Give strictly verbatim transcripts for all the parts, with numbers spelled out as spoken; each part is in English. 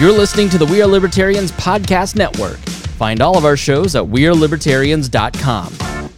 You're listening to the We Are Libertarians Podcast Network. Find all of our shows at we are libertarians dot com.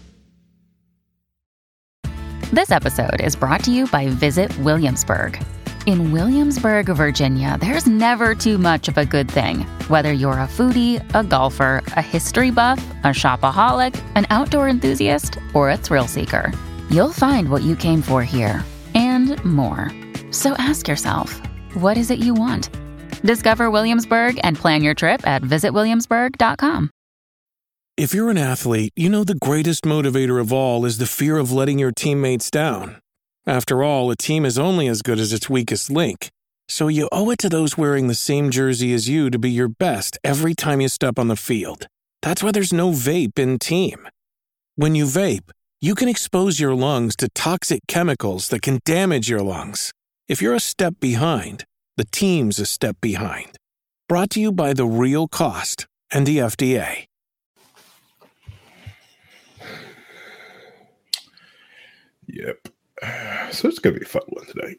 This episode is brought to you by Visit Williamsburg. In Williamsburg, Virginia, there's never too much of a good thing. Whether you're a foodie, a golfer, a history buff, a shopaholic, an outdoor enthusiast, or a thrill seeker, you'll find what you came for here and more. So ask yourself, what is it you want? Discover Williamsburg and plan your trip at visit williamsburg dot com. If you're an athlete, you know the greatest motivator of all is the fear of letting your teammates down. After all, a team is only as good as its weakest link. So you owe it to those wearing the same jersey as you to be your best every time you step on the field. That's why there's no vape in team. When you vape, you can expose your lungs to toxic chemicals that can damage your lungs. If you're a step behind, the team's a step behind. Brought to you by The Real Cost and the F D A. Yep. So it's going to be a fun one tonight.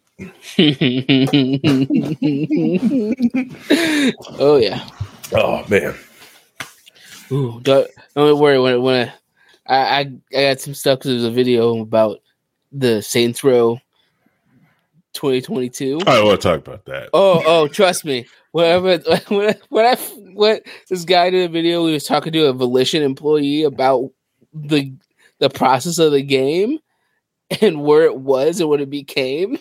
Oh, yeah. Oh, man. Ooh, don't, don't worry. When, when I, I, I got some stuff because there's a video about the Saints Row twenty twenty-two. I don't want to talk about that. Oh, oh, trust me. Whenever, when I, when I when this guy did a video, he was talking to a Volition employee about the the process of the game and where it was and what it became.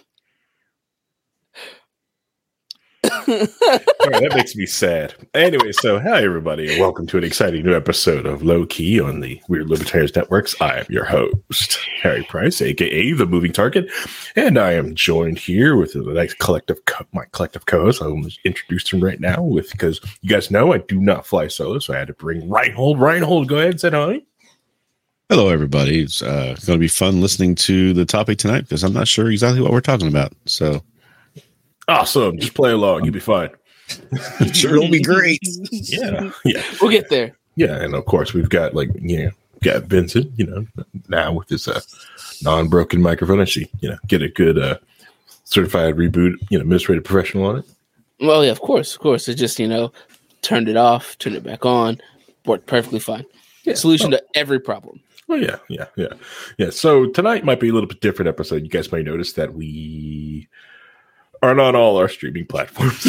All right, that makes me sad. Anyway, so hi everybody, and welcome to an exciting new episode of Low Key on the Weird Libertarians Networks. I am your host, Harry Price, aka the Moving Target, and I am joined here with the nice collective, co- my collective co-host. I will introduce him right now, with because you guys know I do not fly solo, so I had to bring Reinhold. Reinhold, go ahead and say hi. Hello, everybody. It's uh, going to be fun listening to the topic tonight because I'm not sure exactly what we're talking about. So, awesome. Just play along. You'll be fine. Sure, it'll be great. Yeah, yeah. We'll get there. Yeah, and of course we've got like you know, got Vincent. You know, now with this uh, non-broken microphone, and she you know get a good uh, certified reboot, you know, administrative professional on it. Well, yeah, of course, of course. It just you know turned it off, turned it back on, worked perfectly fine. Yeah. Solution oh. to every problem. Oh yeah, yeah, yeah, yeah. So tonight might be a little bit different episode. You guys may notice that we are not all our streaming platforms.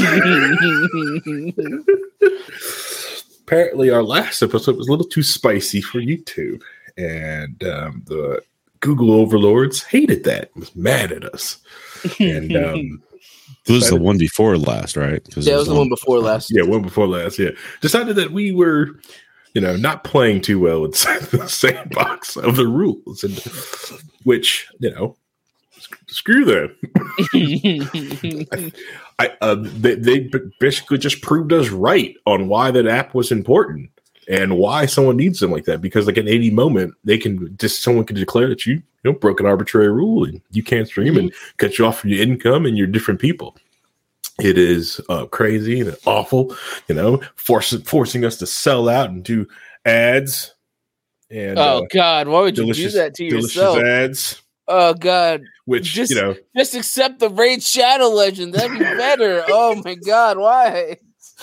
Apparently, our last episode was a little too spicy for YouTube, and um, the Google overlords hated that, was mad at us, and um, it was the one before last, right? Yeah, it was the one before last. Yeah, one before last. Yeah, decided that we were. You know, not playing too well inside the sandbox of the rules, and which you know, screw them. I, I uh, they, they basically just proved us right on why that app was important and why someone needs them like that. Because like at any moment, they can just someone can declare that you you know broke an arbitrary rule and you can't stream and cut you off from your income and your different people. It is uh, crazy and awful, you know, forcing forcing us to sell out and do ads. And oh uh, God, why would you do that to yourself? Ads. Oh God, which just, you know, just accept the Raid Shadow Legend. That'd be better. Oh my God, why?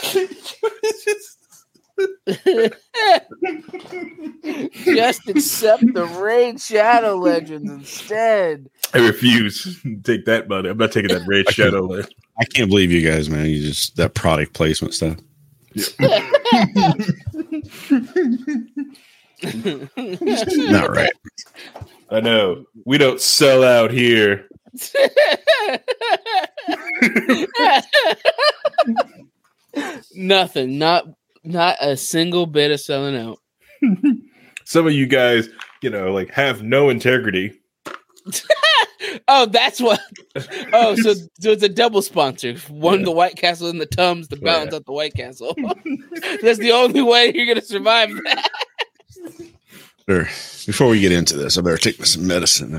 Just accept the Raid Shadow Legends instead. I refuse to take that money. I'm not taking that Raid Shadow Legend. I can't believe you guys, man. You just that product placement stuff. Yeah. Not right. I know. We don't sell out here. Nothing. Not not a single bit of selling out. Some of you guys, you know, like have no integrity. Oh, that's what. Oh, so, so it's a double sponsor. One yeah. the White Castle and the Tums to balance yeah. out the White Castle. That's the only way you're gonna survive that. Sure. Before we get into this, I better take some medicine.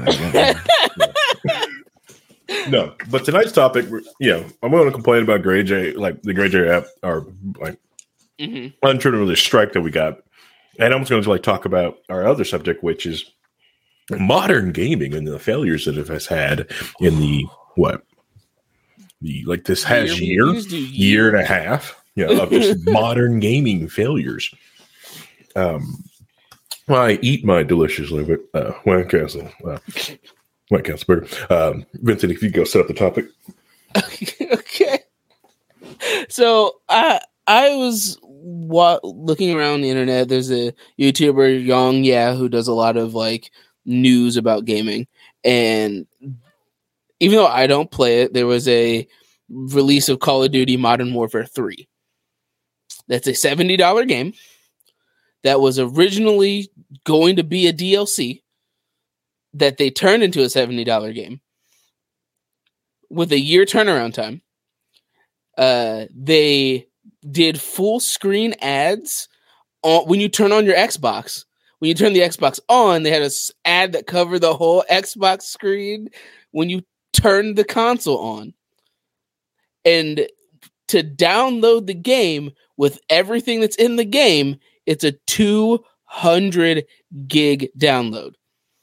No, but tonight's topic, you know, I'm going to complain about Grey J, like the Grey J app, or like mm-hmm. untrue strike that we got, and I'm just going to like talk about our other subject, which is modern gaming and the failures that it has had in the what the like this has year, year, year and a half. you know, of just modern gaming failures. Um, well, I eat my delicious liver, uh, White Castle, uh, White Castle burger. Um, Vincent, if you go set up the topic. Okay. So I I was wa- looking around the internet. There's a YouTuber, Young Yeah, who does a lot of like news about gaming. And even though I don't play it, there was a release of Call of Duty Modern Warfare three. That's a seventy dollars game that was originally going to be a D L C that they turned into a seventy dollars game with a year turnaround time. Uh, they did full screen ads on when you turn on your Xbox. When you turn the Xbox on, they had an ad that covered the whole Xbox screen when you turn the console on. And to download the game with everything that's in the game, it's a two hundred gig download.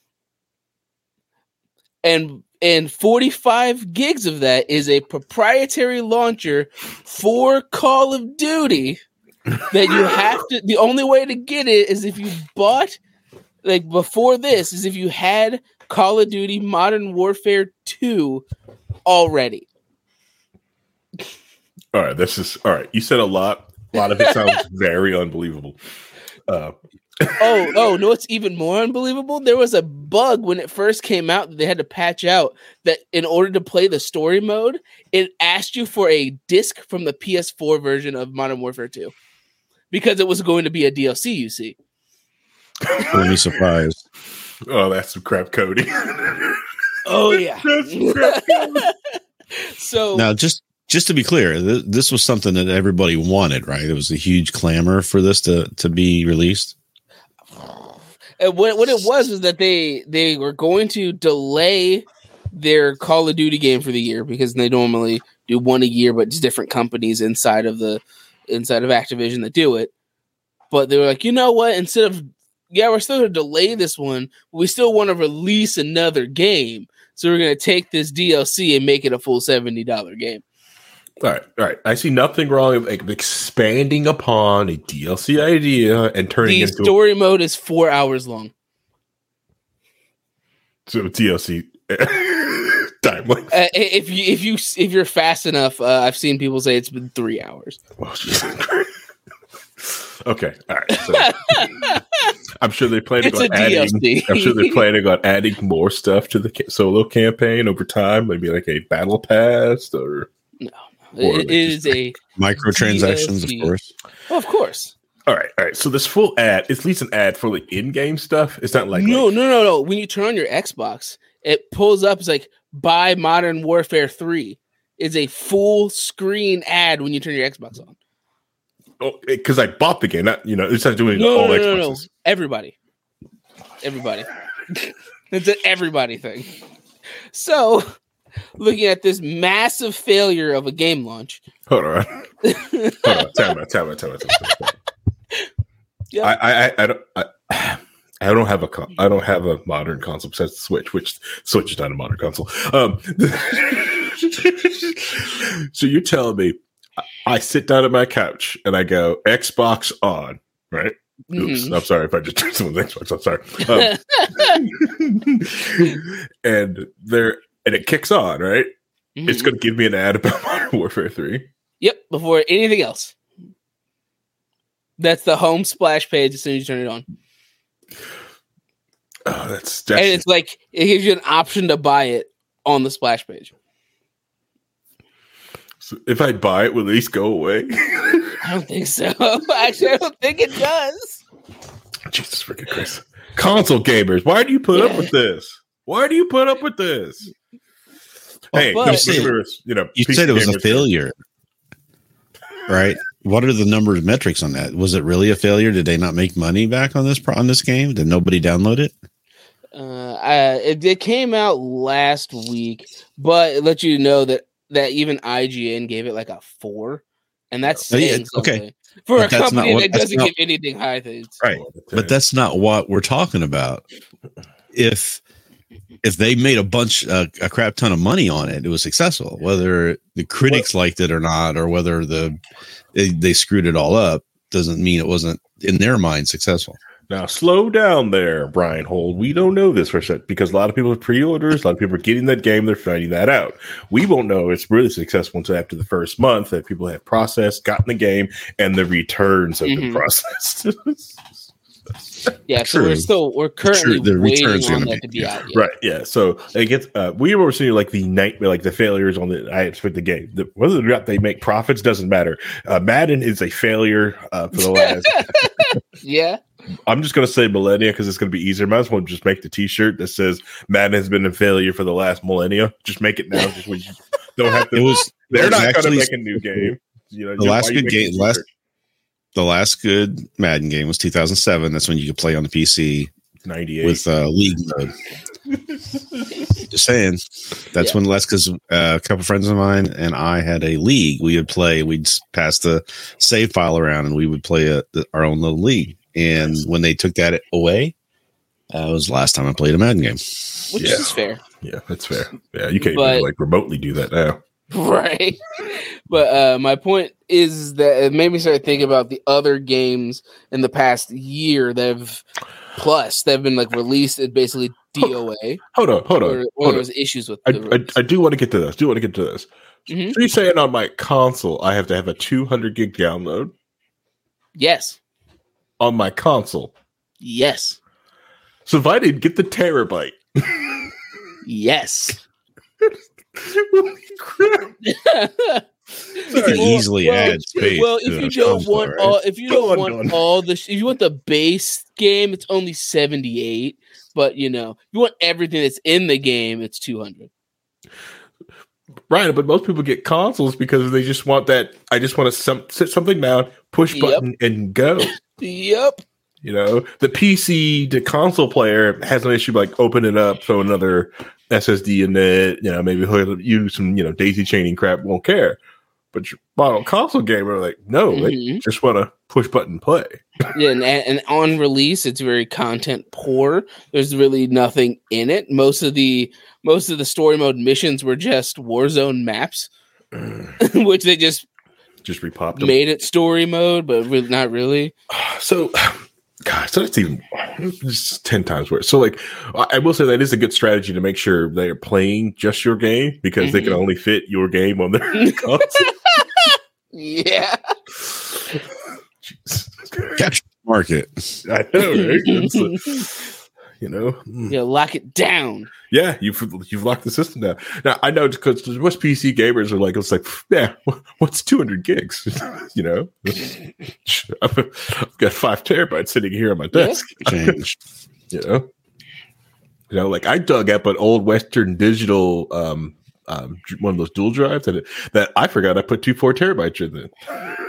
And and forty-five gigs of that is a proprietary launcher for Call of Duty that you have to, the only way to get it is if you bought, like before this, is if you had Call of Duty Modern Warfare two already. All right, this is, all right, you said a lot. A lot of it sounds very unbelievable. Uh, oh, oh, no, it's even more unbelievable. There was a bug when it first came out that they had to patch out that in order to play the story mode, it asked you for a disc from the P S four version of Modern Warfare two because it was going to be a D L C, you see. Really surprised. Oh, that's some crap, Cody. Oh, yeah. That's some crap, Cody. So Now, just just to be clear, th- this was something that everybody wanted, right? It was a huge clamor for this to, to be released. And what what it was was that they they were going to delay their Call of Duty game for the year because they normally do one a year, but it's different companies inside of the inside of Activision that do it. But they were like, you know what? Instead of yeah, we're still going to delay this one, but we still want to release another game, so we're going to take this D L C and make it a full seventy dollars game. All right, all right. I see nothing wrong with like, expanding upon a D L C idea and turning the into story a, mode is four hours long. So D L C time length. Uh, if you if you if you're fast enough, uh, I've seen people say it's been three hours. Oh, okay, all right. So, I'm sure they plan to go adding. I'm sure they're planning on adding more stuff to the ca- solo campaign over time. Maybe like a battle pass or no. It, it is a microtransactions, D L C. of course. Oh, of course. All right, all right. So this full ad, it's at least an ad for like in-game stuff. It's not like no, like, no, no, no. When you turn on your Xbox, it pulls up. It's like buy Modern Warfare three. It's a full screen ad when you turn your Xbox on. Oh, because I bought the game. Not you know, it's not doing no, all no, Xboxes. No, no, no. Everybody, everybody. It's an everybody thing. So. Looking at this massive failure of a game launch. Hold on. Hold on. Tell me, tell me, tell me, tell me. Yeah. I, I, I don't, I, I don't have a, con- I don't have a modern console besides the Switch, which Switch is not a modern console. Um, so you're telling me, I, I sit down at my couch and I go Xbox on, right? Oops, mm-hmm. I'm sorry if I just turned someone's Xbox. I'm sorry. Um, and there. And it kicks on, right? Mm-hmm. It's going to give me an ad about Modern Warfare three. Yep, before anything else. That's the home splash page as soon as you turn it on. Oh, that's, that's and it's like it gives you an option to buy it on the splash page. So if I buy it, will at least go away? I don't think so. Actually, I don't think it does. Jesus freaking Christ! Console gamers, why do you put yeah. up with this? Why do you put up with this? Well, hey, but, you, said, you know, you said it was a failure, right? What are the numbers metrics on that? Was it really a failure? Did they not make money back on this on this game? Did nobody download it? Uh, I, it, it came out last week, but it let you know that, that even I G N gave it like a four, and that's saying yeah, okay for but a company what, that doesn't not, give anything high things, right? But that's not what we're talking about. If If they made a bunch, uh, a crap ton of money on it, it was successful. Whether the critics what? liked it or not, or whether the they, they screwed it all up doesn't mean it wasn't in their mind successful. Now, slow down there, Brian Holt. We don't know this for sure because a lot of people have pre-orders. A lot of people are getting that game. They're finding that out. We won't know it's really successful until after the first month that people have processed, gotten the game, and the returns have been mm-hmm. processed. Yeah, so we're still we're currently the waiting on that be, to be yeah. out. Yet. Right. Yeah. So it gets. Uh, we were seeing like the night, like the failures on the. I expect the game. The, whether or not they make profits doesn't matter. Uh, Madden is a failure uh, for the last. yeah. I'm just going to say millennia because it's going to be easier. Might as well just make the T-shirt that says Madden has been a failure for the last millennia. Just make it now. Just when you don't have to. It was. They're it was not going to make a new game. You know, the you, last good game. Last. The last good Madden game was two thousand seven. That's when you could play on the P C ninety-eight with uh, league mode. Just saying. That's yeah. when last because uh, a couple friends of mine and I had a league. We would play. We'd pass the save file around, and we would play a, the, our own little league. And when they took that away, that uh, was the last time I played a Madden game. Which yeah. is fair. Yeah, that's fair. Yeah, you can't but, even like remotely do that now. Right. But uh, my point is that it made me start thinking about the other games in the past year that have plus that have been like released at basically D O A. Hold on, hold on. Or, or hold there was on. issues with I, the I, I do want to get to this. Do want to get to this. Mm-hmm. So you're saying on my console I have to have a two hundred gig download? Yes. On my console? Yes. So if I didn't get the terabyte? Yes. Holy crap. You can easily well, add space. Well, if you don't console, want right? all, if you don't on, want all the, if you want the base game, it's only seventy-eight. But you know, if you want everything that's in the game, it's two hundred. Right, but most people get consoles because they just want that. I just want to some, sit something down, push yep. button, and go. Yep. You know, the P C to console player has an issue like open it up, so another S S D in it. You know, maybe he'll use some you know daisy chaining crap. Won't care. But your model console gamer, like, no, mm-hmm. they just want to push button play. Yeah, and, and on release, it's very content poor. There's really nothing in it. Most of the most of the story mode missions were just Warzone maps, which they just just repopped made them. It story mode, but really, not really. So, God, so that's even just ten times worse. So, like, I will say that is a good strategy to make sure they're playing just your game because mm-hmm. they can only fit your game on their console. Yeah. Capture the market. I know, right? It's, uh, you know, yeah, lock it down. Yeah, you've you've locked the system down. Now I know because most P C gamers are like, it's like, yeah, what's two hundred gigs? You know, I've got five terabytes sitting here on my desk. Yeah. you know, you know, like I dug up an old Western Digital. Um, Um, one of those dual drives that that I forgot I put two four terabytes in it.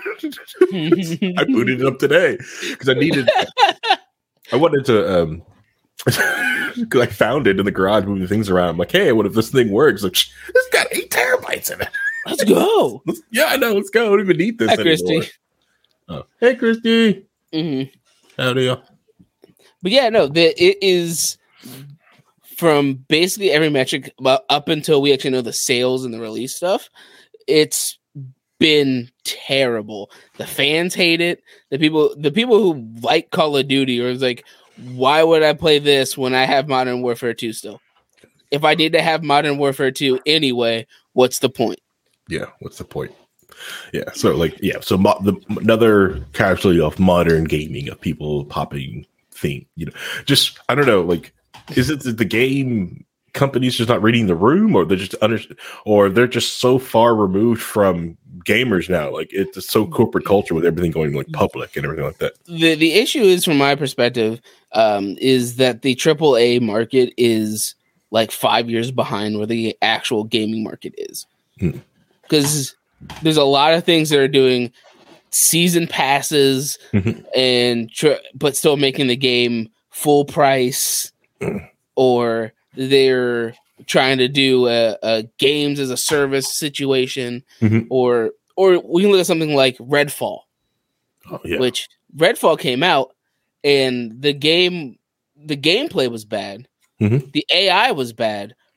I booted it up today because I needed. I wanted to. Um, because I found it in the garage moving things around. I'm like, hey, what if this thing works? Like, it's got eight terabytes in it. Let's go. Let's, yeah, I know. Let's go. I don't even need this Hi, anymore. Christy. Oh, hey, Christy. Mm-hmm. Howdy. But yeah, no, the, it is. From basically every metric up until we actually know the sales and the release stuff, it's been terrible. The fans hate it. The people, the people who like Call of Duty are like, why would I play this when I have Modern Warfare two still? If I need to have Modern Warfare two anyway, what's the point? Yeah, what's the point? Yeah, so like, yeah, so mo- the, another casualty of modern gaming of people popping thing, you know, just I don't know, like. Is it that the game companies just not reading the room, or they're just under, or they're just so far removed from gamers now? Like it's so corporate culture with everything going like public and everything like that. The the issue is, from my perspective, um, is that the triple A market is like five years behind where the actual gaming market is, because hmm. there's a lot of things that are doing season passes mm-hmm. and tr- but still making the game full price. Or they're trying to do a, a games as a service situation, mm-hmm. or or we can look at something like Redfall, oh, yeah. which Redfall came out and the game, the gameplay was bad, mm-hmm. the A I was bad,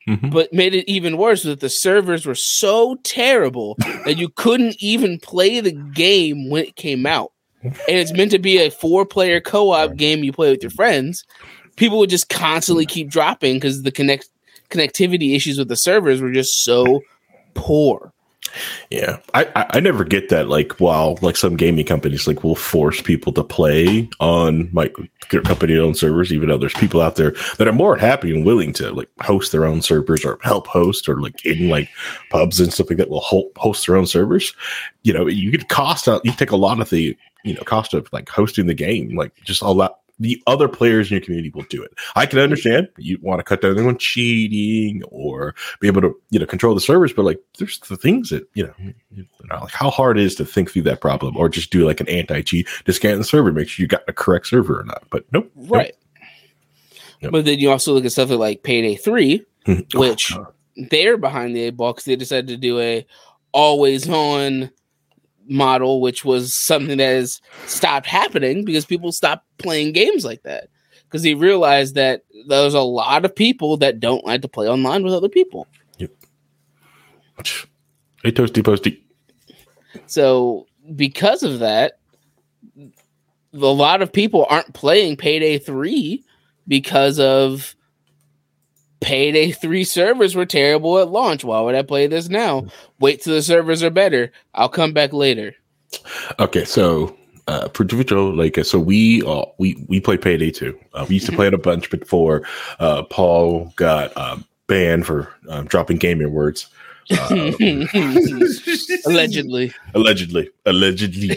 Mm-hmm. But made it even worse that the servers were so terrible that you couldn't even play the game when it came out. And it's meant to be a four-player co-op game you play with your friends. People would just constantly keep dropping because the connect connectivity issues with the servers were just so poor. Yeah, I, I, I never get that. Like, while like some gaming companies like will force people to play on like their company-owned servers, even though there's people out there that are more happy and willing to like host their own servers or help host, or like in like pubs and stuff like that will ho- host their own servers. You know, you could cost out. You take a lot of the you know cost of like hosting the game, like just a lot. The other players in your community will do it. I can understand you want to cut down on cheating or be able to, you know, control the servers, but like there's the things that, you know, you know, like how hard it is to think through that problem, or just do like an anti-cheat to scan the server, make sure you got the correct server or not. But nope. Right. Nope. But then you also look at stuff like Payday three, which oh, they're behind the eight ball because they decided to do a always on model, which was something that has stopped happening because people stopped playing games like that because they realized that there's a lot of people that don't like to play online with other people. Yep. Hey, Toasty Posty. So because of that, a lot of people aren't playing Payday three because of Payday three servers were terrible at launch. Why would I play this now? Wait till the servers are better. I'll come back later. Okay, so uh, for like so we uh, we we play Payday two. Uh, we used to play it a bunch before uh, Paul got uh, banned for um, dropping gaming words. Uh, allegedly, allegedly, allegedly.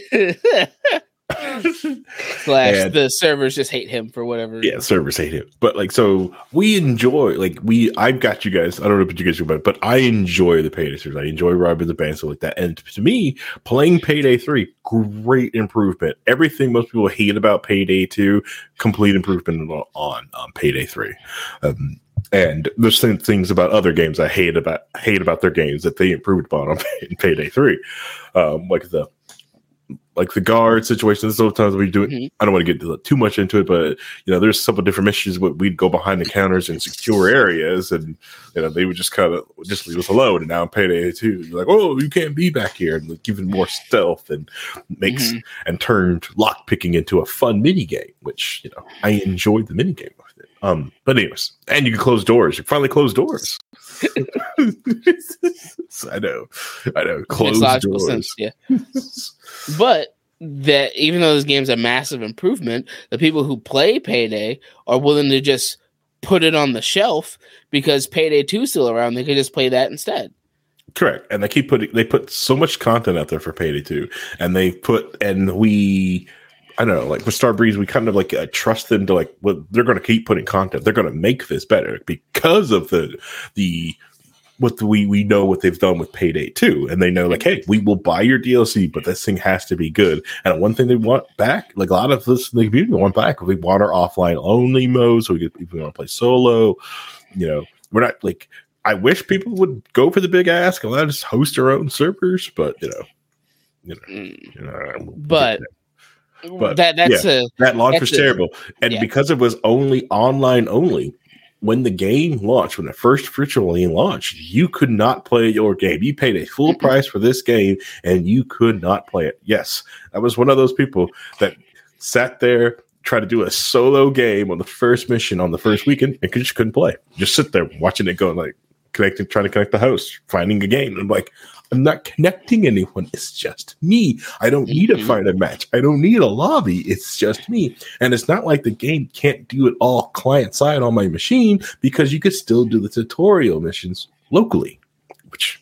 Slash and, the servers just hate him for whatever. Yeah, servers hate him. But like, so we enjoy like we. I've got you guys. I don't know what you guys do about it, but I enjoy the Payday series. I enjoy robbing the bank stuff like that. And to me, playing Payday three, great improvement. Everything most people hate about Payday two, complete improvement on on um, Payday three. Um, and there's some things about other games I hate about hate about their games that they improved upon on in Payday three, um, like the. Like the guard situation, sometimes we do it. Mm-hmm. I don't want to get too much into it, but you know, there's some different missions where we'd go behind the counters in secure areas, and you know, they would just kind of just leave us alone. And now in Payday two, you're like, oh, you can't be back here, and like, even more stealth and makes mm-hmm. and turned lock picking into a fun mini game, which you know, I enjoyed the mini game with it. Um, but anyways, and you can close doors. You can finally close doors. I know, I know. Close doors. Sense, yeah. But that even though this game's a massive improvement, the people who play Payday are willing to just put it on the shelf because Payday two is still around. They could just play that instead. Correct, and they keep putting they put so much content out there for Payday two, and they put and we. I don't know, like with Starbreeze, we kind of like uh, trust them to like, well, they're going to keep putting content. They're going to make this better because of the, the, what the, we, we know what they've done with Payday two. And they know like, hey, we will buy your D L C, but this thing has to be good. And one thing they want back, like a lot of this in the community want back, we want our offline only mode. So we get people want to play solo, you know, we're not like, I wish people would go for the big ask and let us host our own servers, but you know, you know, you know but But that that's yeah, a that launch was a, terrible, and yeah. because it was only online only. When the game launched, when it first virtually launched, you could not play your game. You paid a full mm-hmm. price for this game, and you could not play it. Yes, I was one of those people that sat there, tried to do a solo game on the first mission on the first weekend, and just couldn't play. Just sit there watching it go, like connecting, trying to connect the host, finding a game. And I'm like, I'm not connecting anyone. It's just me. I don't need to find a match. I don't need a lobby. It's just me. And it's not like the game can't do it all client side on my machine because you could still do the tutorial missions locally, which,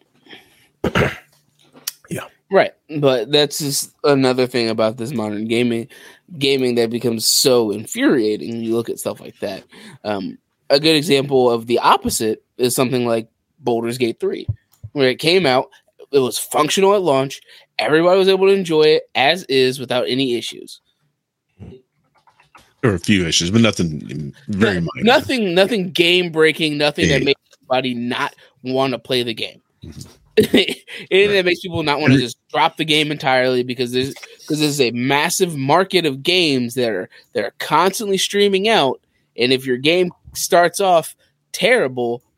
yeah. Right. But that's just another thing about this modern gaming, gaming that becomes so infuriating when you look at stuff like that. Um, a good example of the opposite is something like Baldur's Gate three. When it came out, it was functional at launch. Everybody was able to enjoy it as is without any issues. There were a few issues, but nothing very no, minor. Nothing, nothing game breaking. Nothing yeah. that makes anybody not want to play the game. Mm-hmm. Anything that makes people not want to just drop the game entirely because there's because there's a massive market of games that are that are constantly streaming out. And if your game starts off terrible,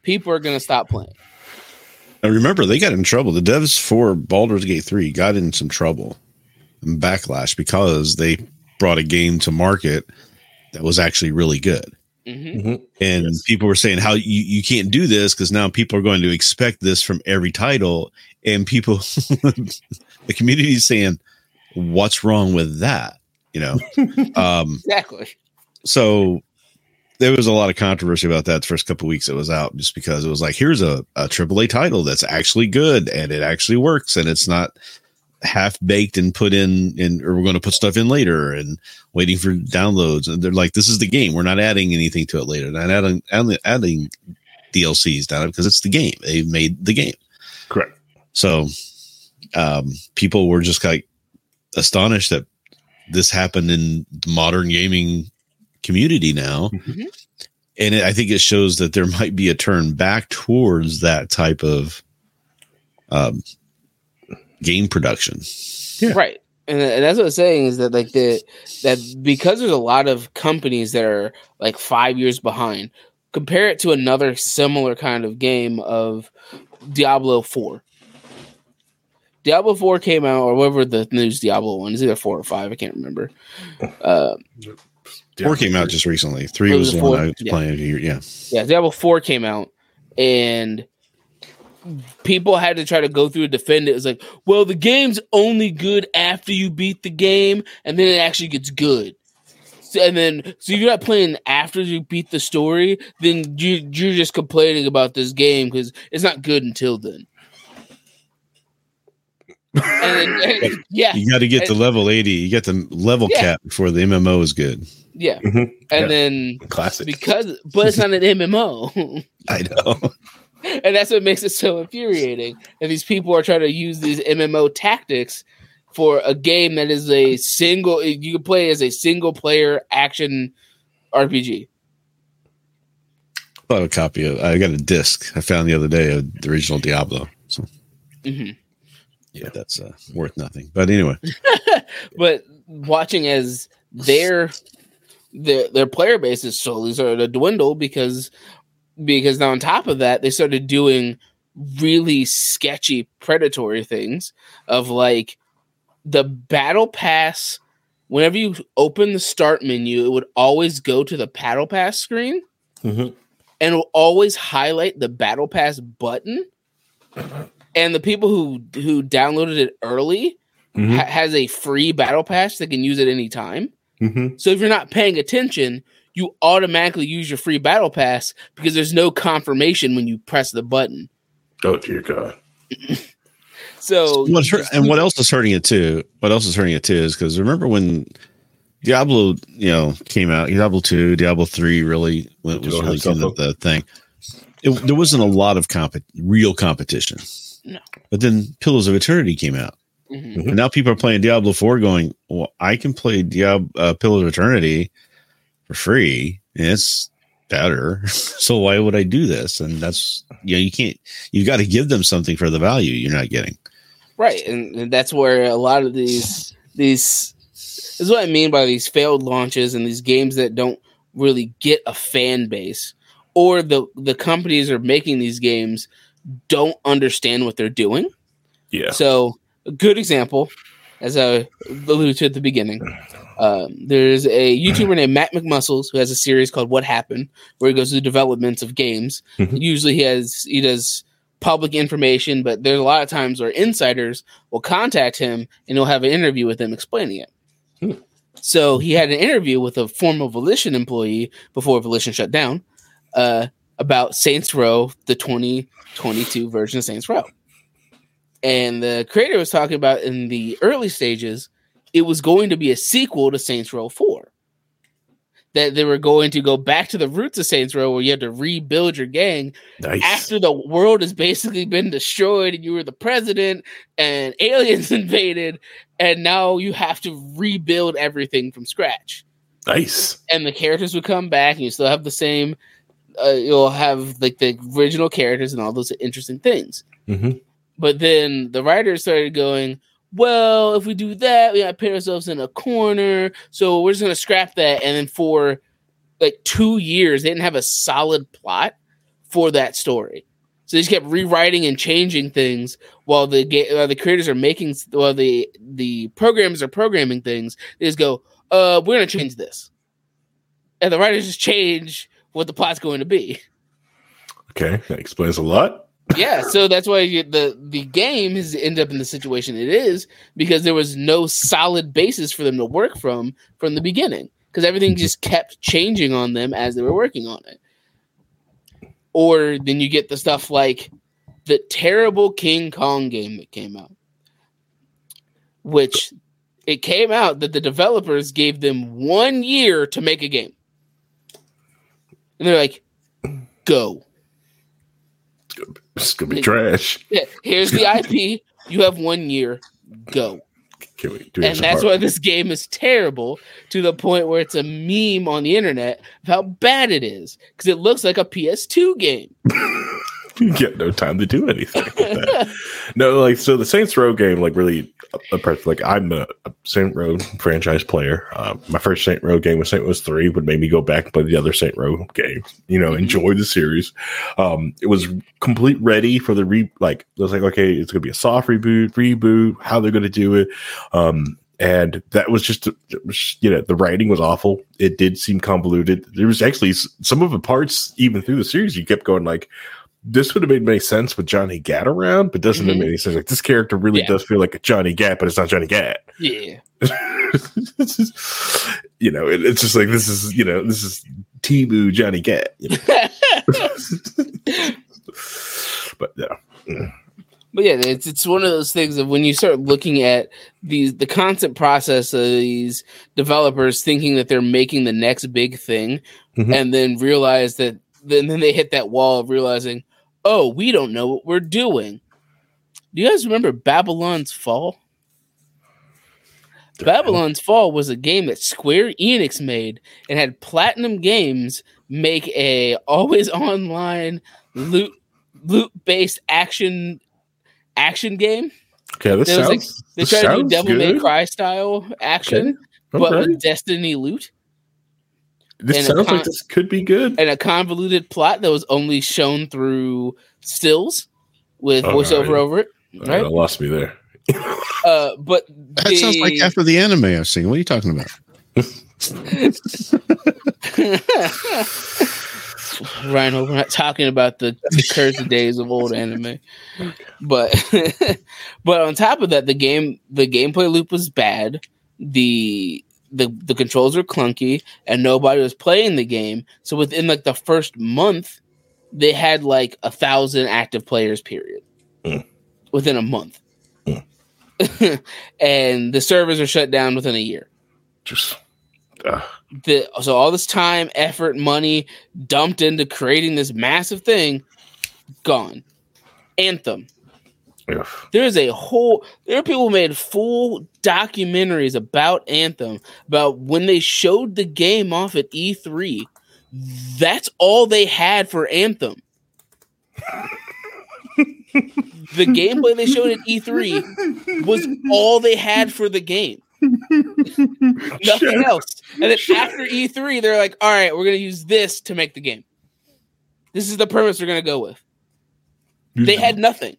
people are going to stop playing. And remember, they got in trouble. The devs for Baldur's Gate three got in some trouble and backlash because they brought a game to market that was actually really good. Mm-hmm. Mm-hmm. And yes. people were saying how you, you can't do this because now people are going to expect this from every title. And people, the community is saying, what's wrong with that? You know, um, exactly. So there was a lot of controversy about that the first couple of weeks it was out, just because it was like, here's a, a triple A title that's actually good and it actually works and it's not half baked and put in, in or we're going to put stuff in later and waiting for downloads. And they're like, this is the game. We're not adding anything to it later. Not adding, adding, adding D L Cs down it because it's the game. They made the game. Correct. So um, people were just like astonished that this happened in the modern gaming community now. Mm-hmm. And it, I think it shows that there might be a turn back towards that type of um, game production. Yeah. Right. And, and that's what I'm saying is that like the that because there's a lot of companies that are like five years behind, compare it to another similar kind of game of Diablo four. Diablo four came out, or whatever the news Diablo one is, either four or five. I can't remember. Uh, Four came out just recently. Three was the one I was yeah. playing. Yeah, yeah. Diablo four came out, and people had to try to go through and defend it. It's like, well, the game's only good after you beat the game, and then it actually gets good. So, and then, so if you're not playing after you beat the story, then you, you're just complaining about this game because it's not good until then. And, and, yeah, you got to get and, to level eighty. You get the level yeah. cap before the M M O is good. Yeah, mm-hmm. and yeah. then classic because, but it's not an M M O. I know, and that's what makes it so infuriating. And these people are trying to use these M M O tactics for a game that is a single. You can play as a single player action R P G. I bought a copy of. I got a disc I found the other day of the original Diablo. So. Mm-hmm. Yeah, that's uh, worth nothing. But anyway, but watching as their their their player base is slowly started to dwindle because because now on top of that they started doing really sketchy predatory things of like the battle pass. Whenever you open the start menu, it would always go to the battle pass screen, mm-hmm. and it will always highlight the battle pass button. And the people who who downloaded it early mm-hmm. ha- has a free battle pass that can use it any time. Mm-hmm. So if you're not paying attention, you automatically use your free battle pass because there's no confirmation when you press the button. Oh dear God! So what's hurt, and what else is hurting it too? What else is hurting it too is because remember when Diablo, you know, came out, Diablo two, Diablo three, really when it was really kind of the thing. It, there wasn't a lot of comp- real competition. No. But then Pillars of Eternity came out. Mm-hmm. And now people are playing Diablo four going, well, I can play Diablo uh, Pillars of Eternity for free. And it's better. So why would I do this? And that's, you know, you can't, you got to give them something for the value you're not getting. Right. And, and that's where a lot of these, these, this is what I mean by these failed launches and these games that don't really get a fan base, or the, the companies are making these games don't understand what they're doing. Yeah. So a good example, as I alluded to at the beginning, um, there's a YouTuber named Matt McMuscles who has a series called What Happened, where he goes through developments of games. Mm-hmm. Usually he has he does public information, but there's a lot of times where insiders will contact him and he'll have an interview with them explaining it. Hmm. So he had an interview with a former Volition employee before Volition shut down uh, about Saints Row, the twenty twenty-two version of Saints Row. And the creator was talking about in the early stages, it was going to be a sequel to Saints Row four. That they were going to go back to the roots of Saints Row where you had to rebuild your gang Nice. after the world has basically been destroyed and you were the president and aliens invaded, and now you have to rebuild everything from scratch. Nice. And the characters would come back and you still have the same, uh, you'll have like the original characters and all those interesting things. Mm-hmm. But then the writers started going, well, if we do that, we got to put ourselves in a corner. So we're just going to scrap that. And then for like two years, they didn't have a solid plot for that story. So they just kept rewriting and changing things while the ga- while the creators are making, while the the programmers are programming things. They just go, uh, we're going to change this. And the writers just change what the plot's going to be. Okay, that explains a lot. Yeah, so that's why you, the the game has ended up in the situation it is, because there was no solid basis for them to work from from the beginning, because everything just kept changing on them as they were working on it. Or then you get the stuff like the terrible King Kong game that came out, which it came out that the developers gave them one year to make a game. And they're like, go. It's going to be trash. Yeah, here's the I P. You have one year. Go. Can we do And that's why this game is terrible, to the point where it's a meme on the internet of how bad it is, because it looks like a P S two game. You get no time to do anything with that. No, like, so the Saints Row game, like, really, like, I'm a, a Saints Row franchise player. Uh, my first Saints Row game was Saints Row three, would make me go back and play the other Saints Row game, you know, mm-hmm. enjoy the series. Um, it was complete ready for the re, like, it was like, okay, it's going to be a soft reboot, reboot, how they're going to do it. Um, And that was just, it was, you know, the writing was awful. It did seem convoluted. There was actually some of the parts, even through the series, you kept going like, this would have made any sense with Johnny Gat around, but doesn't mm-hmm. make any sense. Like, this character really yeah. does feel like a Johnny Gat, but it's not Johnny Gat. Yeah. just, you know, it, it's just like, this is, you know, this is T-Boo Johnny Gat. You know? But yeah. Mm. But yeah, it's it's one of those things of when you start looking at these the constant process of these developers thinking that they're making the next big thing, mm-hmm. and then realize that then, then they hit that wall of realizing, oh, we don't know what we're doing. Do you guys remember Babylon's Fall? Babylon's Fall was a game that Square Enix made and had Platinum Games make a always online loot loot based action action game. Okay, this sounds, like, they tried to do Devil May Cry style action, okay. but Okay. with Destiny loot. This and sounds con- like this could be good. And a convoluted plot that was only shown through stills with Oh, voiceover right. over it. Right? Right? That lost me there. Uh, but That the, sounds like half of the anime I've seen. What are you talking about? Ryan, we're not talking about the, the cursed days of old anime, but but on top of that, the game the gameplay loop was bad. The the the controls were clunky, and nobody was playing the game. So within like the first month, they had like a thousand active players. Period. Mm. Within a month, Mm. and the servers are shut down within a year. Just. Uh. The, so all this time, effort, money dumped into creating this massive thing, gone. Anthem. Yeah. There's a whole, there are people who made full documentaries about Anthem, about when they showed the game off at E three. That's all they had for Anthem. The gameplay they showed at E three was all they had for the game. Nothing else. And then after E three, they're like, all right, we're going to use this to make the game. This is the premise we're going to go with. They had nothing.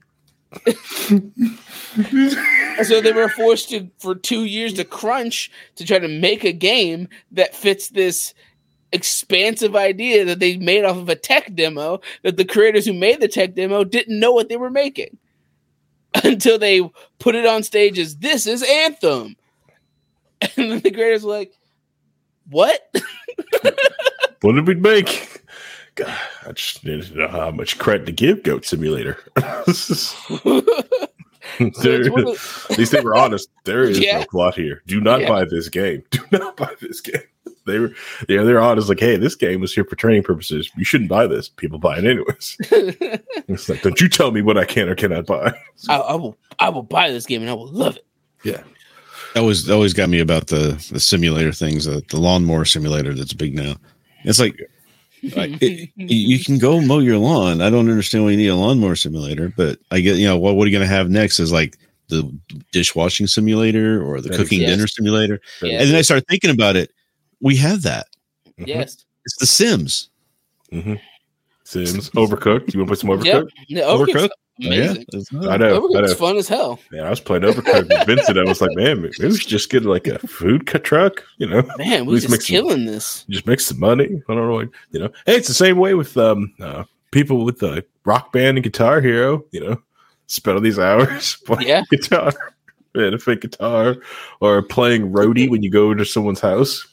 So they were forced to, for two years to crunch to try to make a game that fits this expansive idea that they made off of a tech demo that the creators who made the tech demo didn't know what they were making until they put it on stage as, this is Anthem. And then the creators were like, what? What did we make? God, I just need to know how much credit to give Goat Simulator. There, at least they were honest. There is Yeah. no plot here. Do not Yeah. buy this game. Do not buy this game. They were, yeah, they're honest. Like, hey, this game was here for training purposes. You shouldn't buy this. People buy it anyways. It's like, don't you tell me what I can or cannot buy. I, I will I will buy this game and I will love it. Yeah. That always that always got me about the the simulator things, uh, the lawnmower simulator that's big now. It's like, like it, you can go mow your lawn. I don't understand why you need a lawnmower simulator, but I get, you know, what what are you going to have next is like the dishwashing simulator or the That cooking yes. dinner simulator. Yeah. And then I started thinking about it. We have that. Yes. It's The Sims. Mm-hmm. Sims, Overcooked. You want to play some Overcooked? Yep. Yeah, Overcooked. Amazing. Amazing. I know. Overcooked's I know. fun as hell. Man, I was playing Overcooked with Vincent. I was like, man, maybe we should just get like a food cut truck. You know, Man, we're Just make just some- killing this. just make some money. I don't know. What, you know, hey, it's the same way with um uh, people with the rock band and Guitar Hero. You know, spend all these hours playing Yeah. guitar and a fake guitar, or playing roadie when you go to someone's house.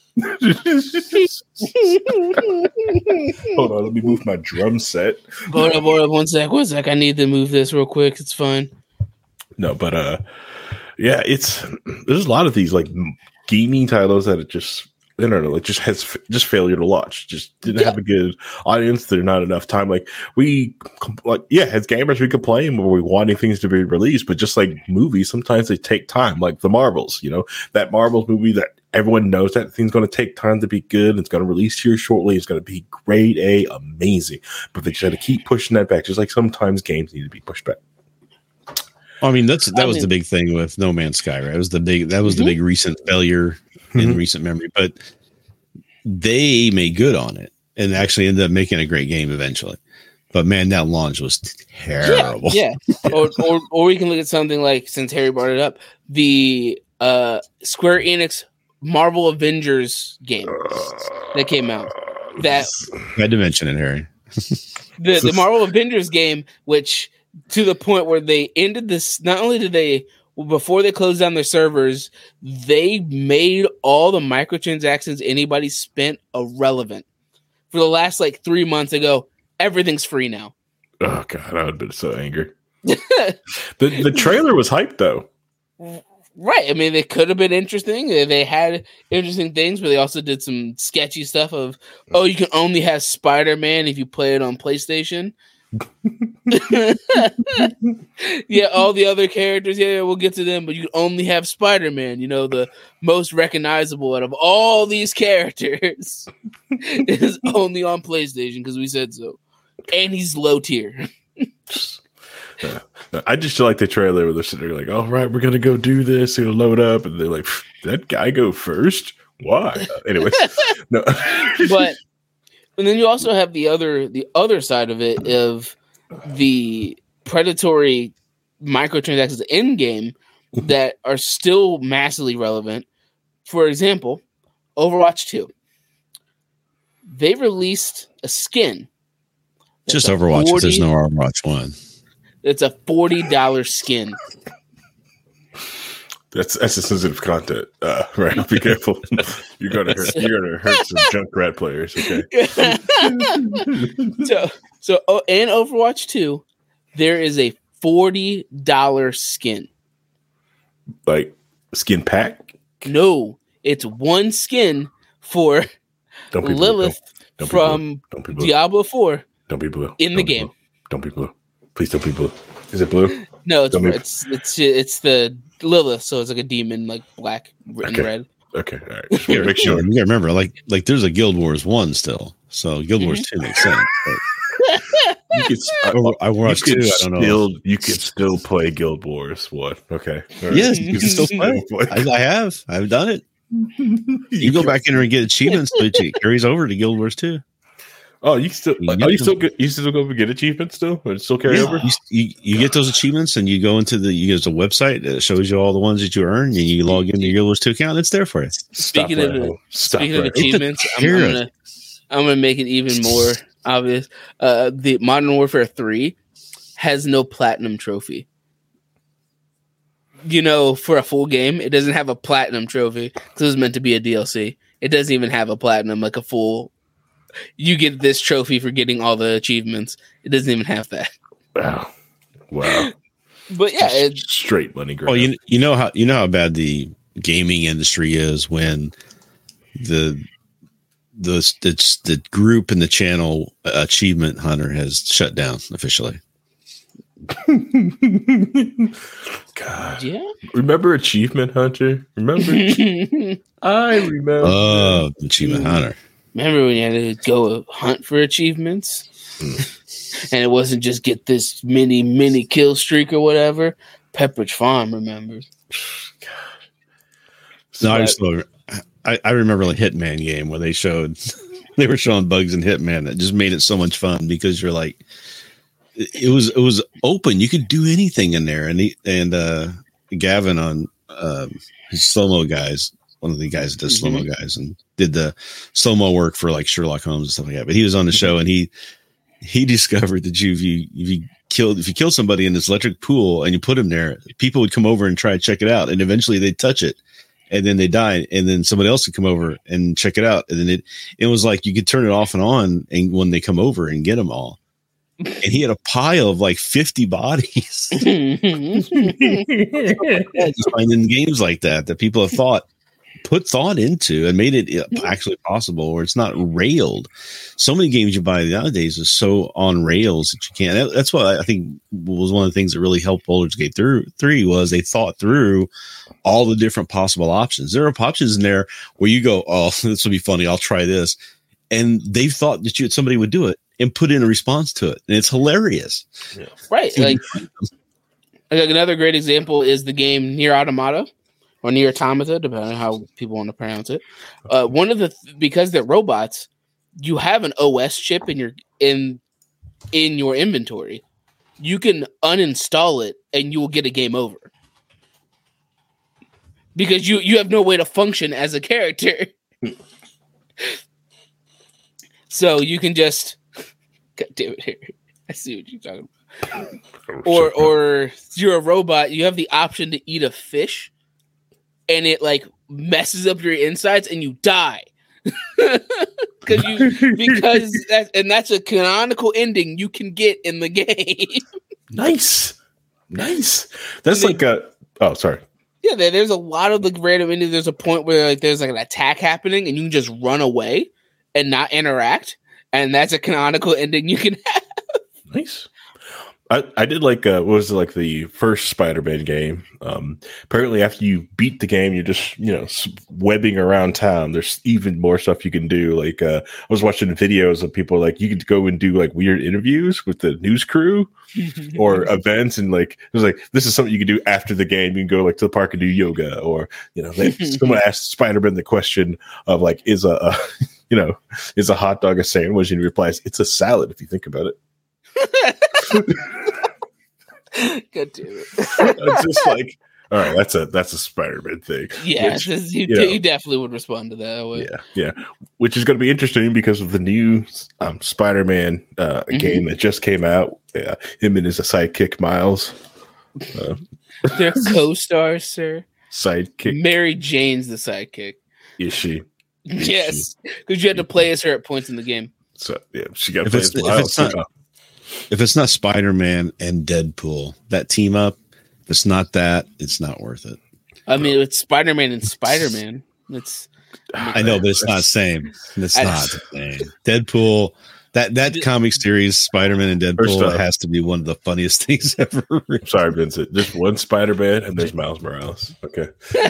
Hold on, let me move my drum set. Hold up, hold up, one sec, one sec. I need to move this real quick. It's fine. No, but uh, yeah, it's there's a lot of these like gaming titles that it just I don't know, it just has just failure to launch. Just didn't Yeah. have a good audience. There's not enough time. Like we like yeah, as gamers we complain when we're wanting things to be released, but just like movies, sometimes they take time. Like the Marvels, you know, that Marvels movie that everyone knows that thing's going to take time to be good. It's going to release here shortly. It's going to be grade A, amazing. But they just got to keep pushing that back. Just like sometimes games need to be pushed back. I mean, that's that I was mean- the big thing with No Man's Sky, right? It was the big that was Mhm. the big recent failure in Mhm. recent memory, but they made good on it and actually ended up making a great game eventually. But man, that launch was terrible. Yeah, yeah. or, or or we can look at something like, since Harry brought it up, the uh, Square Enix Marvel Avengers game that came out. That I had to mention it, Harry. the the Marvel Avengers game, which to the point where they ended this. Not only did they, before they closed down their servers, they made all the microtransactions anybody spent irrelevant. For the last like three months ago, everything's free now. Oh god, I would have been so angry. the the trailer was hyped though. Right. I mean, they could have been interesting. They they had interesting things, but they also did some sketchy stuff of, oh, you can only have Spider-Man if you play it on PlayStation. Yeah, all the other characters, yeah, we'll get to them, but you can only have Spider-Man, you know, the most recognizable out of all these characters is only on PlayStation because we said so. And he's low tier. I just like the trailer where they're sitting there like, all right, we're gonna go do this, it'll load up, and they're like, that guy go first? Why? Uh, anyways, no. But and then you also have the other the other side of it of the predatory microtransactions in game that are still massively relevant. For example, Overwatch two. They released a skin. Just that's a Overwatch. If there's forty no Overwatch one. It's a forty dollar skin. That's that's a sensitive content. Uh, right, be careful. You're gonna hurt. You're gonna hurt some Junkrat players. Okay. so so oh, in Overwatch two, there is a forty dollar skin. Like skin pack. No, it's one skin for Don't be blue. Lilith Don't, don't be blue. from Don't be blue. Diablo four Don't be blue. in the Don't be game. blue. Don't be blue. Please don't be blue. Is it blue? No, it's Don't be- it's it's it's the Lilith, so it's like a demon, like black and Okay. red. Okay. All right. Just Yeah, wanna make sure. sure. You gotta remember, like, like there's a Guild Wars one still, so Guild Wars two makes sense. You could, But Over- I you watched could two. I don't know. still, you could still play Guild Wars. What? Okay. All right. Yes, you can still play. I, I have. I've done it. You go back in there and get achievements, but it carries over to Guild Wars two. Oh, you can still. You can Oh, get you still them. get. You still go and get achievements still, or it still carry Yeah, over? You, you, you get those achievements, and you go into the you get a website that shows you all the ones that you earn, and you log into your Guild Wars two account. And it's there for you. Speaking Stop of right the- now. Stop Speaking of right now. achievements, I'm, I'm carrot. gonna I'm gonna make it even more obvious. Uh, the Modern Warfare three has no platinum trophy. You know, for a full game, it doesn't have a platinum trophy because it was meant to be a D L C. It doesn't even have a platinum, like a full. You get this trophy for getting all the achievements. It doesn't even have that. Wow. Wow. But yeah, it, Straight money grab. Well, you you know how you know how bad the gaming industry is when the the the, the group and the channel Achievement Hunter has shut down officially. God. yeah. Remember Achievement Hunter? Remember? I remember. Oh, Achievement Hunter. Remember when you had to go hunt for achievements? And it wasn't just get this mini, mini kill streak or whatever. Pepperidge Farm remembers. No, I just I, I remember the Hitman game where they showed they were showing bugs in Hitman that just made it so much fun because you're like, it was it was open. You could do anything in there. And he, and uh, Gavin on um, his slow-mo guys, one of the guys that does mm-hmm. slow-mo guys, and did the slow-mo work for like Sherlock Holmes and stuff like that. But he was on the show, and he he discovered that you if you if you killed if you killed somebody in this electric pool and you put him there, people would come over and try to check it out, and eventually they'd touch it. And then they died, and then somebody else would come over and check it out. And then it it was like you could turn it off and on, and when they come over and get them all. And he had a pile of like fifty bodies. Just finding games like that that people have thought put thought into and made it actually possible, or it's not railed. So many games you buy nowadays are so on rails that you can't. That, that's what I think was one of the things that really helped Baldur's Gate through three was they thought through all the different possible options. There are options in there where you go, oh, this will be funny. I'll try this. And they thought that you somebody would do it and put in a response to it. And it's hilarious. Yeah. Right. Like, like another great example is the game Nier Automata or Nier Automata, depending on how people want to pronounce it. Uh, one of the, th- because they're robots, you have an O S chip in your, in, in your inventory. You can uninstall it and you will get a game over. Because you, you have no way to function as a character. So you can just... God damn it, Harry. I see what you're talking about. Or or you're a robot, you have the option to eat a fish, and it, like, messes up your insides, and you die. Because you because that, and that's a canonical ending you can get in the game. Nice. Nice. That's like a... Oh, sorry. Yeah, there, there's a lot of the random endings. There's a point where like there's like an attack happening and you can just run away and not interact, and that's a canonical ending you can have. Nice. I, I did like uh, what was it, like the first Spider-Man game. Um, apparently, after you beat the game, you're just you know webbing around town. There's even more stuff you can do. Like uh, I was watching videos of people like you could go and do like weird interviews with the news crew or events, and like it was like this is something you can do after the game. You can go like to the park and do yoga, or you know, they, someone asked Spider-Man the question of like, is a, a you know is a hot dog a sandwich? And he replies, it's a salad if you think about it. God damn it. It's just like, all right, that's a that's a Spider-Man thing. Yeah, which, this, you, you, know, you definitely would respond to that way. Yeah, yeah. Which is going to be interesting because of the new um, Spider-Man uh, mm-hmm. game that just came out. Yeah, him and his sidekick Miles. Uh, They're co-stars, sir. Sidekick. Mary Jane's the sidekick. Is she? Is yes, because you had to play as her at points in the game. So yeah, she got to play as Miles. If it's not Spider-Man and Deadpool, that team up, if it's not that, it's not worth it. I mean, it's Spider-Man and Spider-Man. It's. I know, but it's not the same. It's I, not the same. Deadpool, that that comic series, Spider-Man and Deadpool, has to be one of the funniest things ever. I'm sorry, Vincent. Just one Spider-Man and there's Miles Morales. Okay.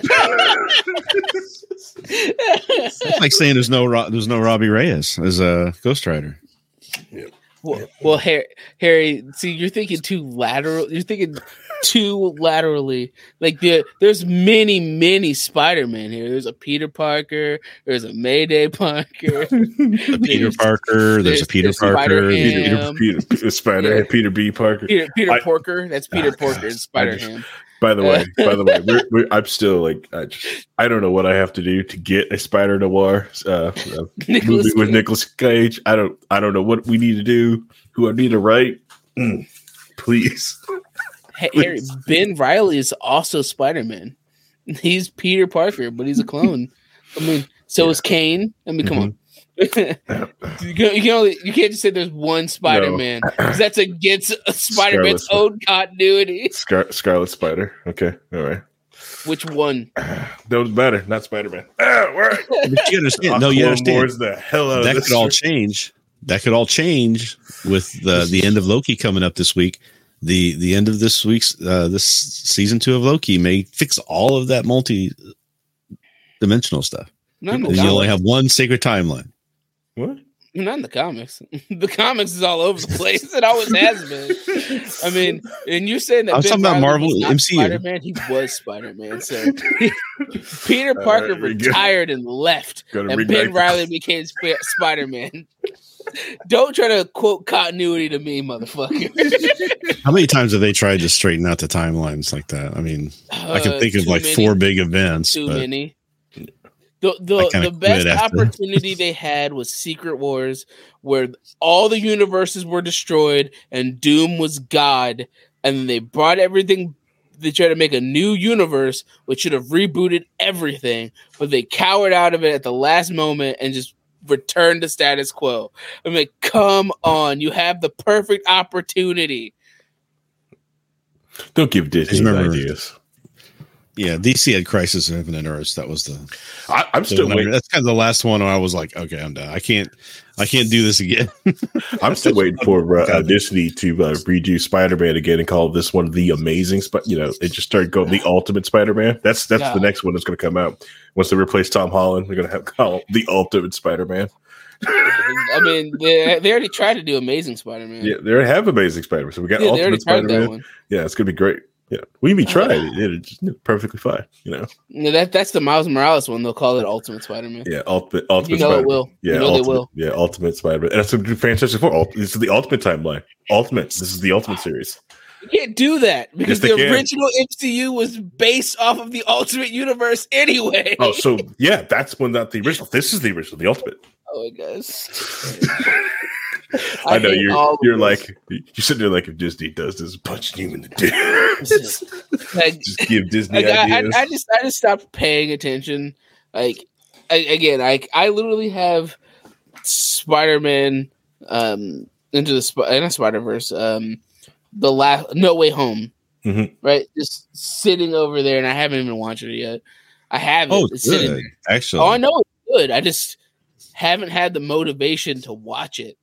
It's like saying there's no there's no Robbie Reyes as a Ghost Rider. Yeah. Well, well, Harry, Harry, see, you're thinking too lateral. You're thinking too laterally. Like there, there's many, many Spider-Man here. There's a Peter Parker. There's a Mayday Parker. a Peter there's, Parker. There's, there's a Peter there's Parker. Peter, Peter, Peter, Spider. Yeah. Peter B. Parker. Peter, Peter I, Porker. That's Peter oh, Porker. It's Spider-Ham. By the way, by the way, we're, we're, I'm still like I, just, I don't know what I have to do to get a Spider Noir uh, uh, movie with Nicolas Cage. I don't I don't know what we need to do. Who I need to write? Mm, please. Hey, Harry, Ben Reilly is also Spider-Man. He's Peter Parker, but he's a clone. I mean, so yeah. is Kane. I mean, come mm-hmm. on. you, can, you can only you can't just say there's one Spider-Man because no. that's against Spider-Man's Scarlet own continuity. Scar- Scarlet Spider. Okay, all right. Which one? Those better, not Spider-Man. Ah, but you understand? No, you understand. The hell out that of could all change. That could all change with the the end of Loki coming up this week. The the end of this week's uh, this season two of Loki may fix all of that multi-dimensional stuff. No, no, and you only have one sacred timeline. What? Not in the comics. The comics is all over the place. It always has been. I mean, and you're saying that I'm Ben talking about Riley Marvel was not M C U. Spider-Man. He was Spider-Man. So Peter Parker right, retired and left, Gotta and reignite Ben the- Riley became Sp- Spider-Man. Don't try to quote continuity to me, motherfucker. How many times have they tried to straighten out the timelines like that? I mean, I can Uh, think of too like many. four big events. Too but many. The I the, kinda the best quit after. opportunity they had was Secret Wars, where all the universes were destroyed and Doom was God, and then they brought everything. They tried to make a new universe, which should have rebooted everything, but they cowered out of it at the last moment and just returned to status quo. I'm like, come on, you have the perfect opportunity. Don't give Disney remember- ideas. Yeah, D C had Crisis of Infinite Earths. That was the. I, I'm the still one I- waiting. that's kind of the last one where I was like, okay, I'm done. I can't, I can't do this again. I'm still waiting for uh, uh, Disney to uh, redo Spider-Man again and call this one the Amazing. Sp- you know, it just started going the Ultimate Spider-Man. That's that's Yeah. the next one that's going to come out. Once they replace Tom Holland, they're going to have call the Ultimate Spider-Man. I mean, they, they already tried to do Amazing Spider-Man. Yeah, they have Amazing Spider-Man. So we got Yeah, they already Ultimate tried that Spider-Man. one. Yeah, it's going to be great. Yeah, we even tried it. Yeah, it's just perfectly fine. You know. No, that that's the Miles Morales one. They'll call it Ultimate Spider-Man. Yeah, Ultimate. Ultimate You know it Spider-Man. will. Yeah, You know they ultimate, will. Yeah, Ultimate Spider-Man. And that's what Fantastic Four. Ult- This is the Ultimate timeline. Ultimate. This is the Ultimate series. You can't do that because Yes, the they can. original M C U was based off of the Ultimate Universe anyway. Oh, so yeah, that's when not the original. This is the original, the Ultimate. Oh my gosh. I, know hate you're all of you're this. like you're sitting there like if Disney does this, punching you in the dick. Like, Just give Disney like, I, I, ideas. I just I just stopped paying attention. Like I, again, I I literally have Spider-Man um into the Sp- not Spider-Verse um the last No Way Home. Mhm. Right? Just sitting over there and I haven't even watched it yet. I haven't. Oh, It's it's sitting good. there. Actually, Oh, I know it's good. I just haven't had the motivation to watch it.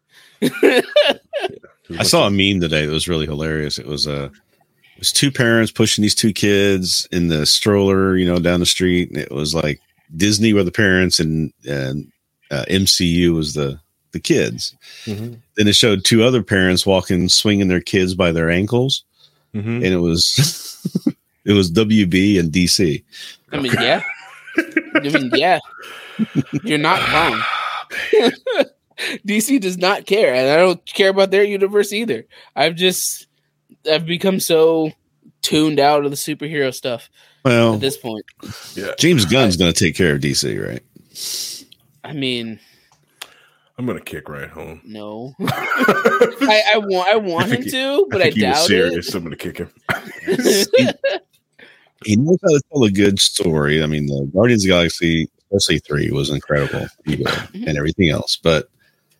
I saw a meme today that was really hilarious. It was uh, it was two parents pushing these two kids in the stroller, you know, down the street, and it was like Disney were the parents and and uh, M C U was the the kids. Mhm. Then it showed two other parents walking, swinging their kids by their ankles, Mhm. and it was it was W B and D C. I mean, yeah. I mean, yeah. You're not wrong. D C does not care, and I don't care about their universe either. I've just I've become so tuned out of the superhero stuff Well, at this point. Yeah, James Gunn's going to take care of D C, right? I mean, I'm gonna kick right home. no. I, I want I want I him think to, but I, think he was doubt serious. I'm gonna kick him. it. He knows how to tell a good story. I mean, the Guardians of the Galaxy, especially three, was incredible, and everything else. But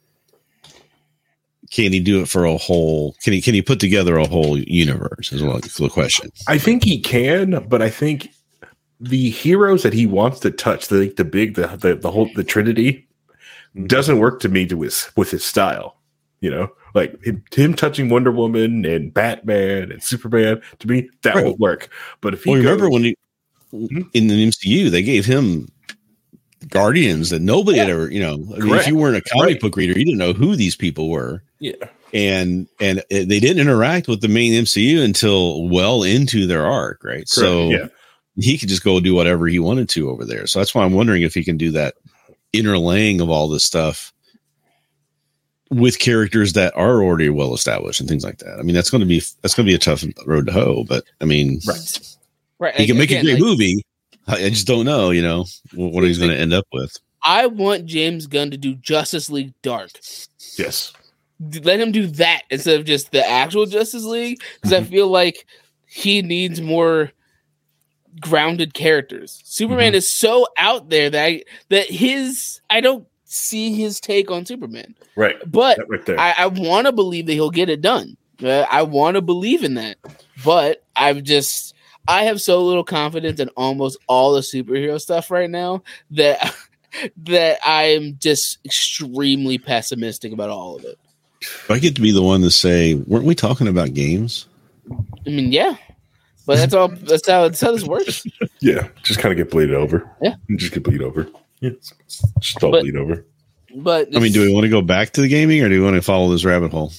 can he do it for a whole? Can he? Can he put together a whole universe? Is what the question. I think he can, but I think the heroes that he wants to touch, the the big, the the, the whole the Trinity, doesn't work to me to his with his style. You know, like him, him touching Wonder Woman and Batman and Superman. To me, that Right. won't work. But if he Well, remember goes- when he in the M C U they gave him Guardians that nobody had ever, you know, I mean, if Correct. you weren't a comic Right. book reader, you didn't know who these people were. yeah, And and it- they didn't interact with the main M C U until well into their arc, right? So yeah. he could just go do whatever he wanted to over there. So that's why I'm wondering if he can do that interlaying of all this stuff with characters that are already well established and things like that. I mean, that's going to be that's going to be a tough road to hoe, but I mean, right. Right. he can make again, a great like, movie. I I just don't know, you know, what what he's going to end up with. I want James Gunn to do Justice League Dark. Yes, Let him do that instead of just the actual Justice League, because I feel like he needs more grounded characters. Superman is so out there that I, that his I don't see his take on Superman, right. but That right there. I, I want to believe that he'll get it done. Uh, I want to believe in that, but I've just I have so little confidence in almost all the superhero stuff right now that that I'm just extremely pessimistic about all of it. If I get to be the one to say, weren't we talking about games? I mean, yeah, but that's all. That's how that's how this works. yeah, just kind of get bleeded over. Yeah. just get bleed over. Yeah, just all But- bleed over. But I mean, do we want to go back to the gaming, or do we want to follow this rabbit hole?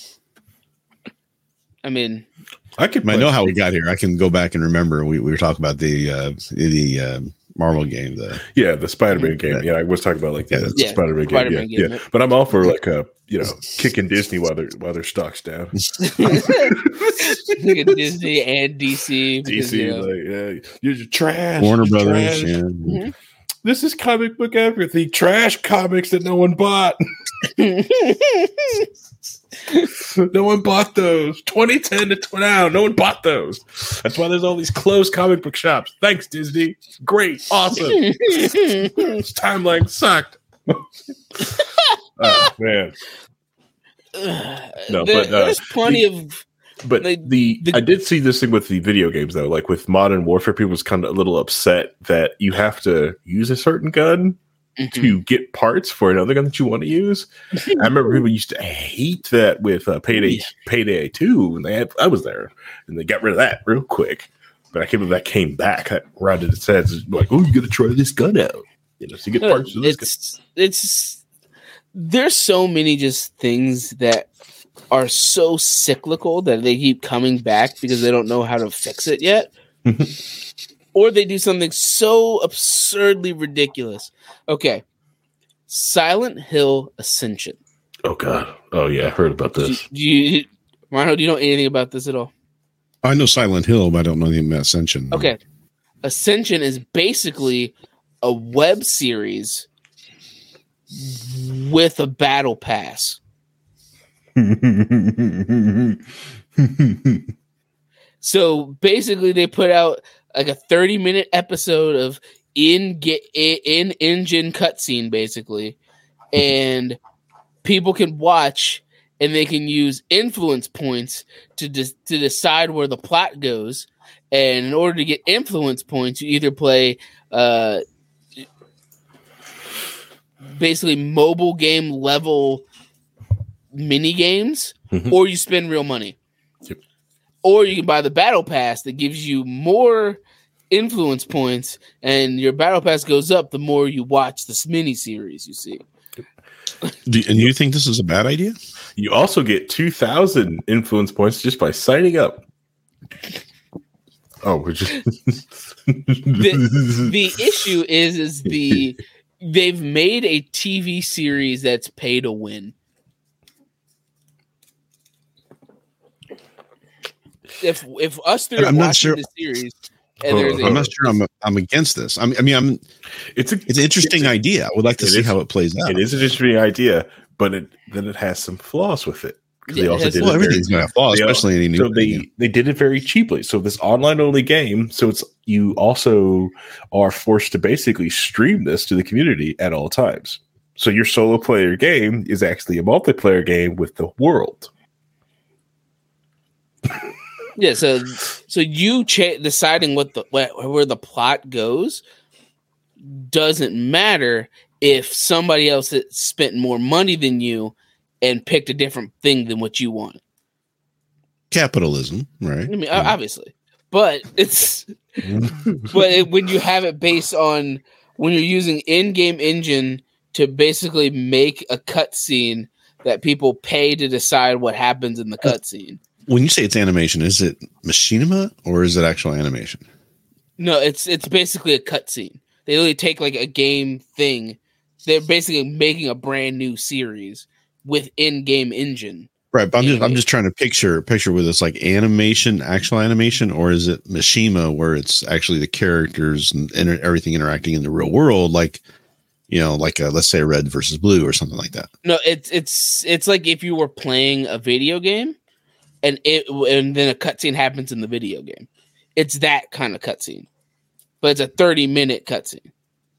I mean, I could. I know how we got here. I can go back and remember. We, we were talking about the uh, the uh, Marvel game. The yeah, the Spider-Man game. Yeah, I was talking about like the, Yeah, the yeah, Spider-Man game. Spider-Man yeah, game, yeah. yeah. But I'm all for like a you know kicking Disney while their while their stock's down. look at Disney and D C. Because, D C you know, like yeah, you're just trash. Warner you're Brothers. trash. Yeah. Mhm. This is comic book everything. Trash comics that no one bought. No one bought those. twenty ten to now, no one bought those. That's why there's all these closed comic book shops. Thanks, Disney. Great, awesome. This timeline sucked. Oh man. No, There- but, uh, there's plenty of But They- the, the- I did see this thing with the video games though. Like with Modern Warfare, people was kind of a little upset that you have to use a certain gun to get parts for another gun that you want to use. I remember people used to hate that with uh, Payday Yeah. Payday Two, and they had, I was there, and they got rid of that real quick. But I can't believe that came back. That rounded its heads like, oh, you got to try this gun out, you know, to get No, parts for this gun. it's it's there's so many just things that are so cyclical that they keep coming back because they don't know how to fix it yet. Or they do something so absurdly ridiculous. Okay. Silent Hill Ascension. Oh god, oh yeah, I heard about Do, this. do you Rhino, do you know anything about this at all? I know Silent Hill, but I don't know anything about Ascension. Okay. Ascension is basically a web series with a battle pass. So basically, they put out like a thirty minute episode of in get in engine cutscene, basically, and people can watch and they can use influence points to de- to decide where the plot goes. And in order to get influence points, you either play uh, basically mobile game level mini games, Mhm. or you spend real money. Yep. Or you can buy the battle pass that gives you more influence points, and your battle pass goes up the more you watch this mini series. You see, Do, and you think this is a bad idea? You also get two thousand influence points just by signing up. Oh, we're just the, the issue is is the they've made a T V series that's pay to win. If if us three And are I'm not watching sure- the series, and Oh, there's I'm a, not sure. I'm I'm against this. I'm, I mean, I'm. it's a It's an interesting it's a- idea. I would like to It see is- how it plays out. It is an interesting idea, but it then it has some flaws with it. 'Cause Yeah, they it also has- did Well, it very, everything's going to have flaws, they al- especially any new. so thing. they they did it very cheaply. So this online only game, so it's you also are forced to basically stream this to the community at all times. So your solo player game is actually a multiplayer game with the world. yeah. So so you cha- deciding what the where, where the plot goes doesn't matter if somebody else has spent more money than you and picked a different thing than what you want. Capitalism, right? I mean, obviously, but it's but it, when you have it based on when you're using in-game engine to basically make a cutscene that people pay to decide what happens in the cutscene. When you say it's animation, is it machinima or is it actual animation? No, it's it's basically a cutscene. They literally take like a game thing. They're basically making a brand new series with in-game engine. Right, but I'm just I'm Animation. just trying to picture picture whether it's like animation, actual animation, or is it machinima where it's actually the characters and, and everything interacting in the real world, like you know, like a, let's say red versus blue or something like that. No, it's it's it's like if you were playing a video game, and it and then a cutscene happens in the video game. It's that kind of cutscene, but it's a thirty minute cutscene.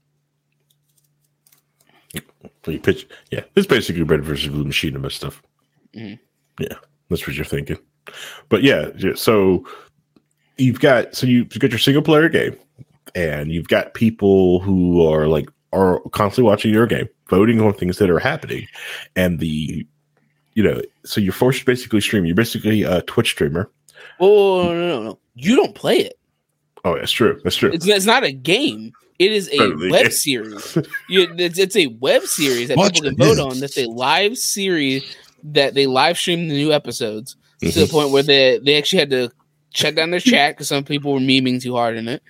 So you pitch, yeah, it's basically red versus blue machinima stuff. Mhm. Yeah, that's what you're thinking. But yeah, yeah, so you've got so you've got your single player game, and you've got people who are like are constantly watching your game, voting on things that are happening, and the you know, so you're forced to basically stream. You're basically a Twitch streamer. Oh no, no, no! You don't play it. Oh, that's true. That's true. It's, it's not a game. It is a Totally. web series. You, it's, it's a web series that Watch people can it, vote yeah. on. That's a live series that they live stream the new episodes Mhm. to the point where they they actually had to shut down their chat because some people were memeing too hard in it.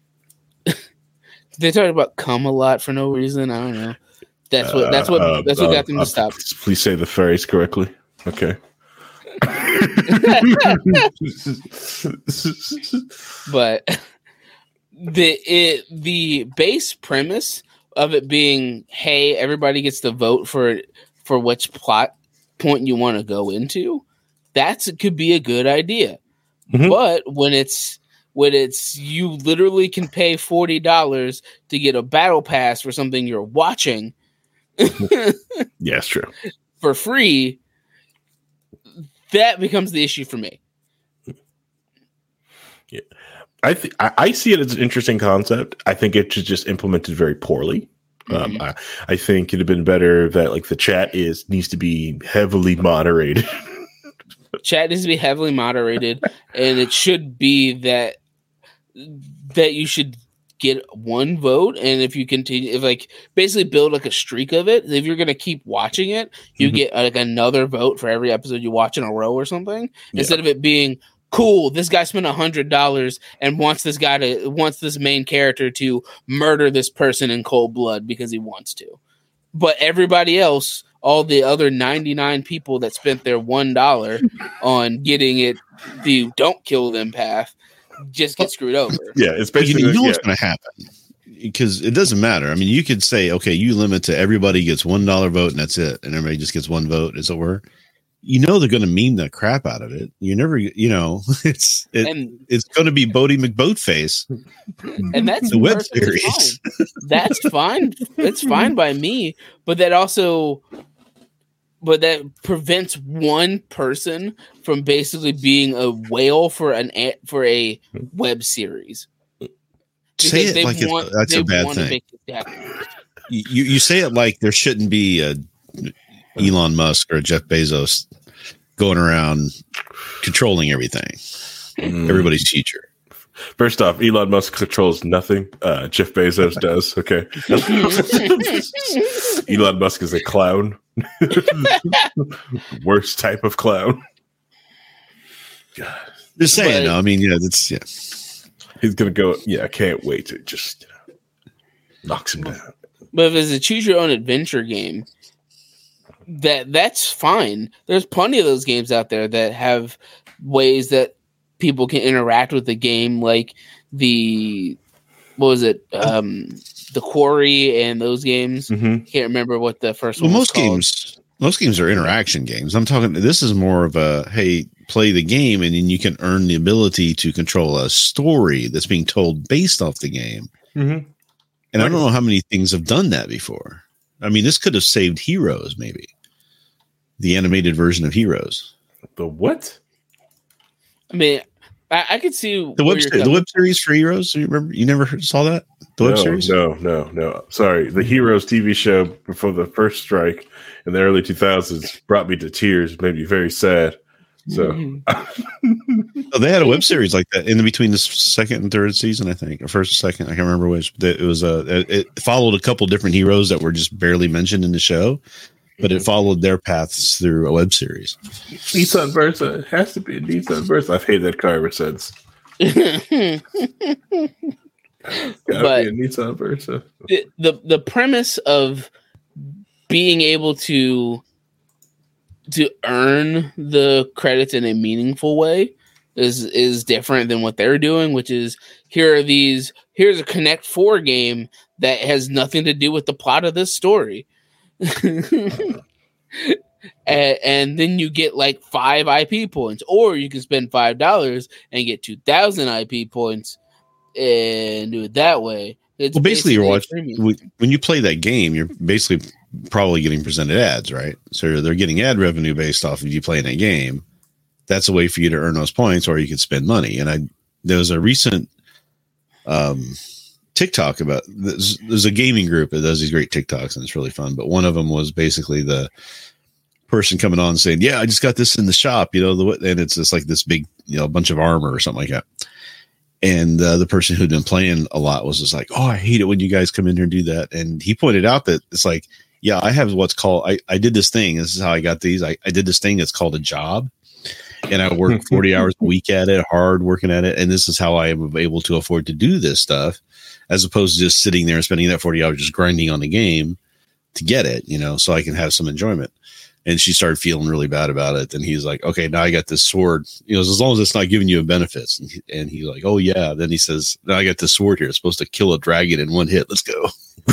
They talked about cum a lot for no reason. I don't know. That's what that's what Uh, that's what uh, got them uh, to stop. Please, please say the phrase correctly. Okay. But the it the base premise of it being, hey, everybody gets to vote for for which plot point you want to go into, that's it could be a good idea. Mhm. But when it's when it's you literally can pay forty dollars to get a battle pass for something you're watching Yeah, it's true. for free, that becomes the issue for me. I, th- I I see it as an interesting concept. I think it's just implemented very poorly. Um, Mhm. I, I think it'd have been better that like the chat is needs to be heavily moderated. Chat needs to be heavily moderated, and it should be that that you should get one vote, and if you continue, if like basically build like a streak of it. If you're gonna keep watching it, you Mhm. get like another vote for every episode you watch in a row or something. Yeah. Instead of it being cool, this guy spent a hundred dollars and wants this guy to wants this main character to murder this person in cold blood because he wants to, but everybody else, all the other ninety-nine people that spent their one dollar on getting it, the don't kill them path, just get screwed over. Yeah, it's But you, basically you know yeah. what's going to happen because it doesn't matter. I mean, you could say, okay, you limit to everybody gets one dollar vote and that's it, and everybody just gets one vote, as it were. You know they're going to meme the crap out of it. You never, you know, it's it, And it's going to be Bodie McBoatface, and that's the web perfectly series. fine. That's fine. It's fine by me. But that also, but that prevents one person from basically being a whale for an a- for a web series. Say Because it they like it's, want- that's they a bad want to thing. make it happen. You you say it like there shouldn't be a Elon Musk or Jeff Bezos going around controlling everything, Mm. everybody's future. First off, Elon Musk controls nothing. Uh, Jeff Bezos does. Okay. Elon Musk is a clown. Worst type of clown. God. Just saying. But- no, I mean, yeah, that's yeah. He's gonna go. Yeah, I can't wait to just you know, knocks him down. But if it's a choose your own adventure game, that that's fine. There's plenty of those games out there that have ways that people can interact with the game, like the what was it, um, the Quarry and those games. Mm-hmm. Can't remember what the first Well, one. was most called. games, most games are interaction games. I'm talking. This is more of a hey, play the game, and then you can earn the ability to control a story that's being told based off the game. Mm-hmm. And I don't know how many things have done that before. I mean, this could have saved Heroes, maybe the animated version of Heroes. The what? I mean, I, I could see The where web you're ser- the coming- web series for Heroes. You remember? You never heard- saw that the web no, series? No, no, no. Sorry. The Heroes T V show before the first strike in the early two thousands brought me to tears, made me very sad. So Mhm. Oh, they had a web series like that in between the second and third season, I think, or first and second. I can't remember which. But it was a. It it followed a couple different heroes that were just barely mentioned in the show, but it followed their paths through a web series. Nissan Versa. It has to be a Nissan Versa. I've hated that car ever since. Gotta But- be a Nissan Versa. the, the the premise of being able to to earn the credits in a meaningful way is is different than what they're doing, which is here are these here's a Connect Four game that has nothing to do with the plot of this story. and, and then you get like five I P points, or you can spend five dollars and get two thousand I P points and do it that way. It's Well, basically, you're a watching premium. when when you play that game. You're basically probably getting presented ads, right? So they're getting ad revenue based off of you playing that game. That's a way for you to earn those points, or you could spend money. And I there was a recent um, TikTok about there's, there's a gaming group that does these great TikToks, and it's really fun. But one of them was basically the person coming on saying, "Yeah, I just got this in the shop," you know, the and it's just like this big, you know, bunch of armor or something like that. And uh, the person who'd been playing a lot was just like, oh, I hate it when you guys come in here and do that. And he pointed out that it's like, yeah, I have what's called, I, I did this thing. This is how I got these. I, I did this thing that's called a job. And I work forty hours a week at it, hard working at it. And this is how I am able to afford to do this stuff, as opposed to just sitting there and spending that forty hours just grinding on the game to get it, you know, so I can have some enjoyment. And she started feeling really bad about it. And he's like, okay, now I got this sword, you know, as long as it's not giving you benefits. And, he, and he's like, oh yeah. Then he says, now I got this sword here. It's supposed to kill a dragon in one hit. Let's go.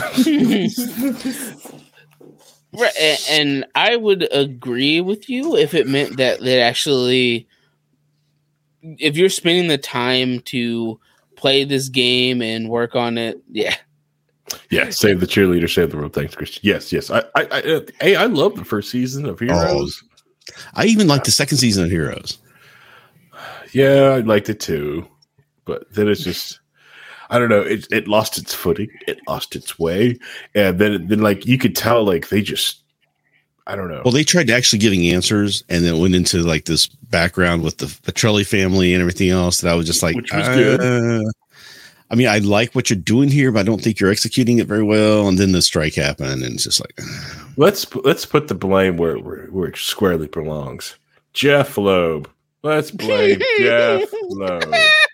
Right, and I would agree with you if it meant that that actually, if you're spending the time to play this game and work on it, yeah, yeah. Save the cheerleader, save the world. Thanks, Christian. Yes, yes. I, I, I, hey, I love the first season of Heroes. Oh, I even like the second season of Heroes. Yeah, I liked it too, but then it's just. I don't know. It it lost its footing. It lost its way, and then then like you could tell, like they just, I don't know. Well, they tried actually giving answers, and then went into like this background with the Petrelli family and everything else. That I was just like, Which was uh, good. I mean, I like what you're doing here, but I don't think you're executing it very well. And then the strike happened, and it's just like, uh. let's let's put the blame where where, where it squarely belongs. Jeff Loeb. Let's blame Jeff Loeb.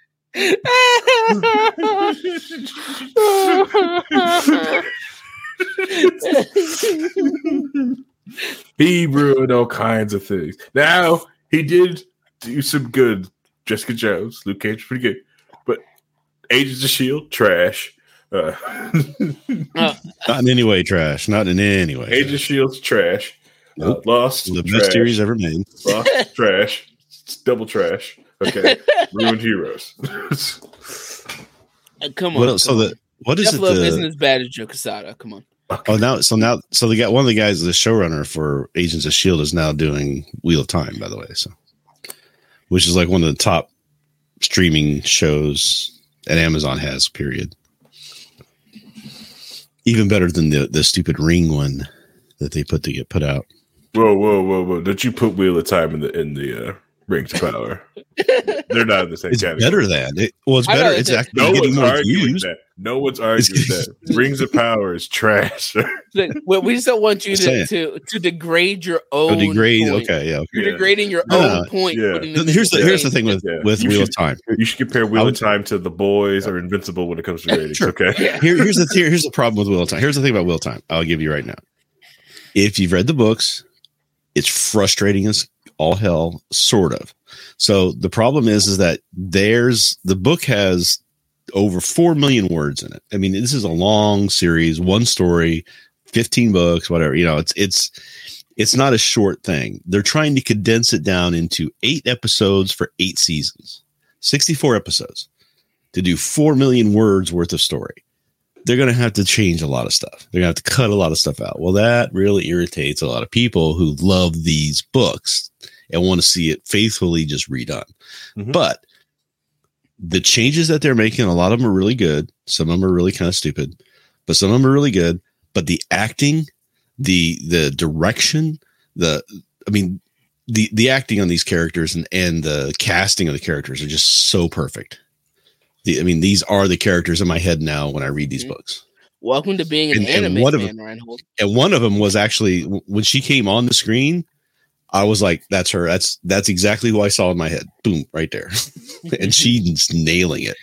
He ruined all kinds of things. Now he did do some good. Jessica Jones, Luke Cage, pretty good, but Agents of S H I E L D, trash. Uh, Not in any way trash. Not in any way. Agents of S H I E L D's trash. Nope. Uh, Lost, the trash. best series ever made. Lost, trash. It's double trash. Okay, ruined Heroes. Uh, come on. What else? So come the on. what is Jeff it? Love the, isn't as bad as Joe Quesada. Come on. Oh, now so now so they got one of the guys, the showrunner for Agents of S H I E L D, is now doing Wheel of Time, by the way. So, which is like one of the top streaming shows that Amazon has. Period. Even better than the the stupid Ring one that they put to get put out. Whoa, whoa, whoa, whoa! Don't you put Wheel of Time in the in the uh, Rings of Power? They're not in the same It's category. better than it. Well, it's I better. know, It's it's- actually No getting one's more arguing views. that. No one's arguing that. Rings of Power is trash. Look, well, we just don't want you Just to, saying. to to degrade your Oh, own. degrade. point. Okay, yeah. You're Yeah. degrading your No, own no, point. yeah. putting them Here's the in here's the same- thing with Yeah. with You Wheel should- of Time. You should compare Wheel I of would- Time to The Boys or Invincible when it comes to ratings. Sure. Okay. Yeah. Here, here's the here, here's the problem with Wheel of Time. Here's the thing about Wheel of Time. I'll give you right now. If you've read the books, it's frustrating as all hell, sort of. So the problem is, is that there's the book has over four million words in it. I mean, this is a long series, one story, fifteen books, whatever. You know, it's it's it's not a short thing. They're trying to condense it down into eight episodes for eight seasons, sixty-four episodes, to do four million words worth of story. They're going to have to change a lot of stuff. They're going to have to cut a lot of stuff out. Well, that really irritates a lot of people who love these books and want to see it faithfully just redone. Mhm. But the changes that they're making, a lot of them are really good. Some of them are really kind of stupid, but some of them are really good. But the acting, the the direction, the I mean, the the acting on these characters and and the casting of the characters are just so perfect. The, I mean, these are the characters in my head now when I read these Mhm. books. Welcome to being an And- and anime one of fan, them- Reinhold. And one of them was actually when she came on the screen, I was like, "That's her. That's that's exactly who I saw in my head. Boom, right there." And she's nailing it.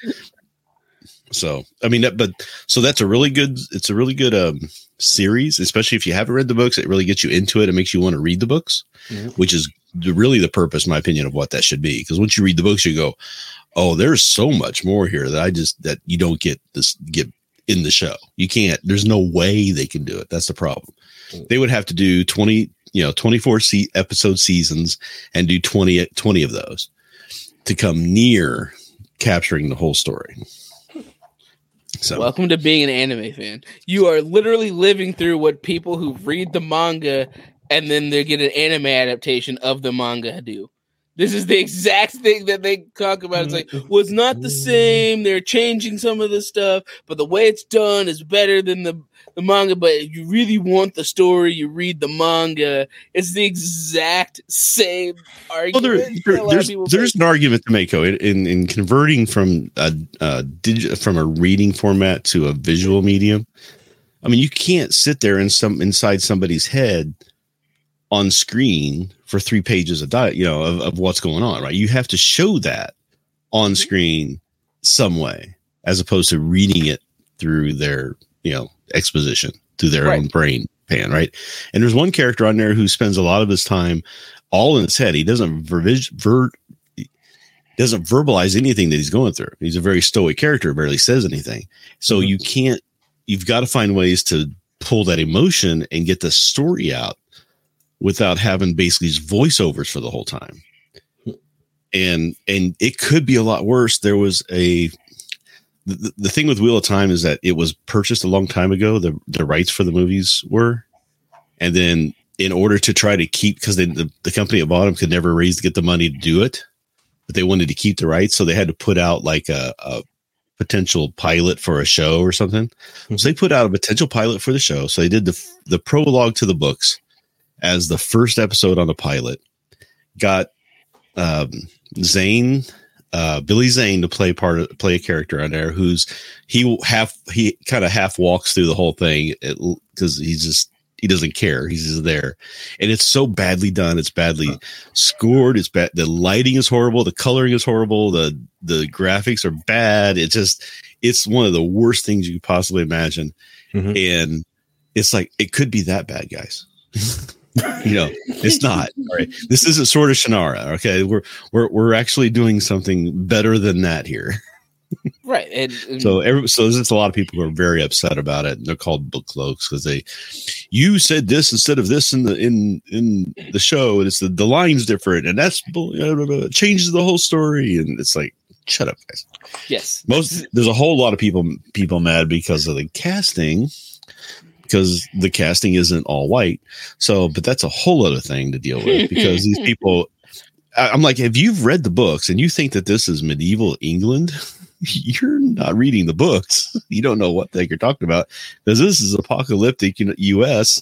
So I mean, that, but so that's a really good. It's a really good um, series, especially if you haven't read the books. It really gets you into it. It makes you want to read the books, Mhm. which is the, really the purpose, in my opinion, of what that should be. Because once you read the books, you go, "Oh, there's so much more here that I just that you don't get this get in the show. You can't. There's no way they can do it. That's the problem. They would have to do twenty, you know, twenty-four se- episode seasons and do twenty, twenty of those to come near capturing the whole story." So Welcome to being an anime fan. You are literally living through what people who read the manga and then they get an anime adaptation of the manga do. This is the exact thing that they talk about. It's like, well, it's not the same. They're changing some of the stuff, but the way it's done is better than the the manga, but if you really want the story, you read the manga. It's the exact same argument. Well, there, there, there's there's an argument to make, in, in in converting from a, a digi- from a reading format to a visual medium. I mean, you can't sit there in some inside somebody's head on screen for three pages of diet, you know, of, of what's going on, right? You have to show that on screen some way, as opposed to reading it through their, you know, exposition through their right. own brain pan, right? And there's one character on there who spends a lot of his time all in his head. He doesn't ver- ver- doesn't verbalize anything that he's going through. He's a very stoic character, barely says anything. So mm-hmm. you can't. You've got to find ways to pull that emotion and get the story out without having basically voiceovers for the whole time. And and it could be a lot worse. There was a the, the thing with Wheel of Time is that it was purchased a long time ago. The the rights for the movies were, and then in order to try to keep, because the the company at bottom could never raise to get the money to do it, but they wanted to keep the rights, so they had to put out like a, a potential pilot for a show or something. Mm-hmm. So they put out a potential pilot for the show. So they did the the prologue to the books as the first episode on the pilot. Got um, Zane, uh, Billy Zane, to play part of play a character on there who's he half he kind of half walks through the whole thing because he's just he doesn't care. He's just there, and it's so badly done. It's badly scored. It's bad. The lighting is horrible. The coloring is horrible. The the graphics are bad. It's just it's one of the worst things you could possibly imagine. Mm-hmm. And it's like it could be that bad, guys. You know, it's not. All right, this isn't Sword of Shannara. Okay, we're we're we're actually doing something better than that here. Right, and, and so every, so there's a lot of people who are very upset about it. And they're called book cloaks because they, you said this instead of this in the in in the show, and it's the, the line's different, and that's uh, changes the whole story. And it's like, shut up, guys. Yes, most there's a whole lot of people people mad because of the casting, because the casting isn't all white. So, but that's a whole other thing to deal with because these people. I'm like, if you've read the books and you think that this is medieval England, you're not reading the books. You don't know what the heck you're talking about, because this is apocalyptic U S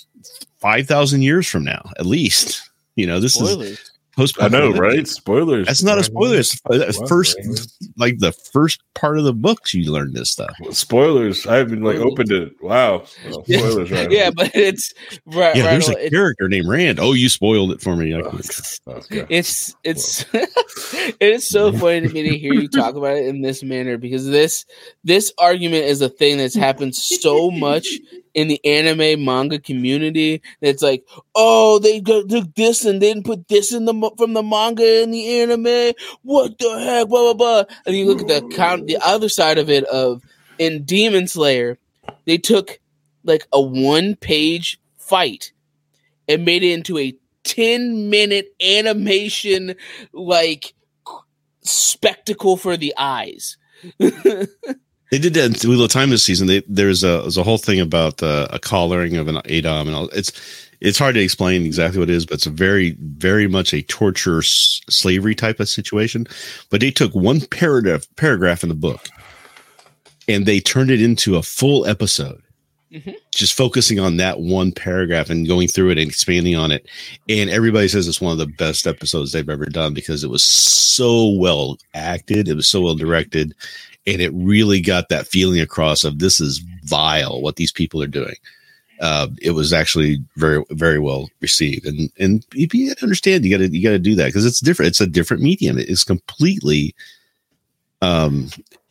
five thousand years from now, at least. You know, this Spoilers. is post. I know, right? Spoilers. That's not a spoiler. It's the first, like the first part of the books you learn this stuff. Spoilers. I haven't like opened it. Wow. Well, spoilers, right? Yeah, but it's right. Yeah, right there's on, a character named Rand. Oh, you spoiled it for me. Oh, okay. It's it's it is so funny to me to hear you talk about it in this manner, because this this argument is a thing that's happened so much in the anime manga community. That's like, oh, they took this and didn't put this in the from the manga in the anime. What the heck? Blah blah blah. And you look at the count, the other side of it. Of in Demon Slayer, they took like a one page fight and made it into a ten minute animation like spectacle for the eyes. They did that in Wheel of Time this season. They, there's a there's a whole thing about uh, a collaring of an Adam, and all. It's it's hard to explain exactly what it is, but it's a very very much a torture s- slavery type of situation. But they took one paragraph paragraph in the book, and they turned it into a full episode, mm-hmm. just focusing on that one paragraph and going through it and expanding on it. And everybody says it's one of the best episodes they've ever done because it was so well acted, it was so well directed. And it really got that feeling across of this is vile what these people are doing. Uh, it was actually very, very well received, and and you, you got to understand you got to you got to do that because it's different. It's a different medium. It's completely, um,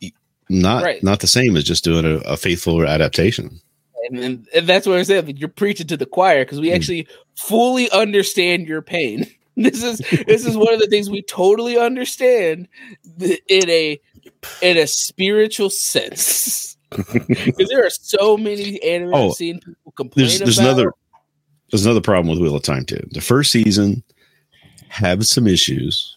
not right. not the same as just doing a, a faithful adaptation. And, and that's what I said. Like, you're preaching to the choir because we mm. actually fully understand your pain. This is this is one of the things we totally understand in a in a spiritual sense, because there are so many anime oh, I've seen people complain there's, there's about. Another, there's another problem with Wheel of Time too. The first season had some issues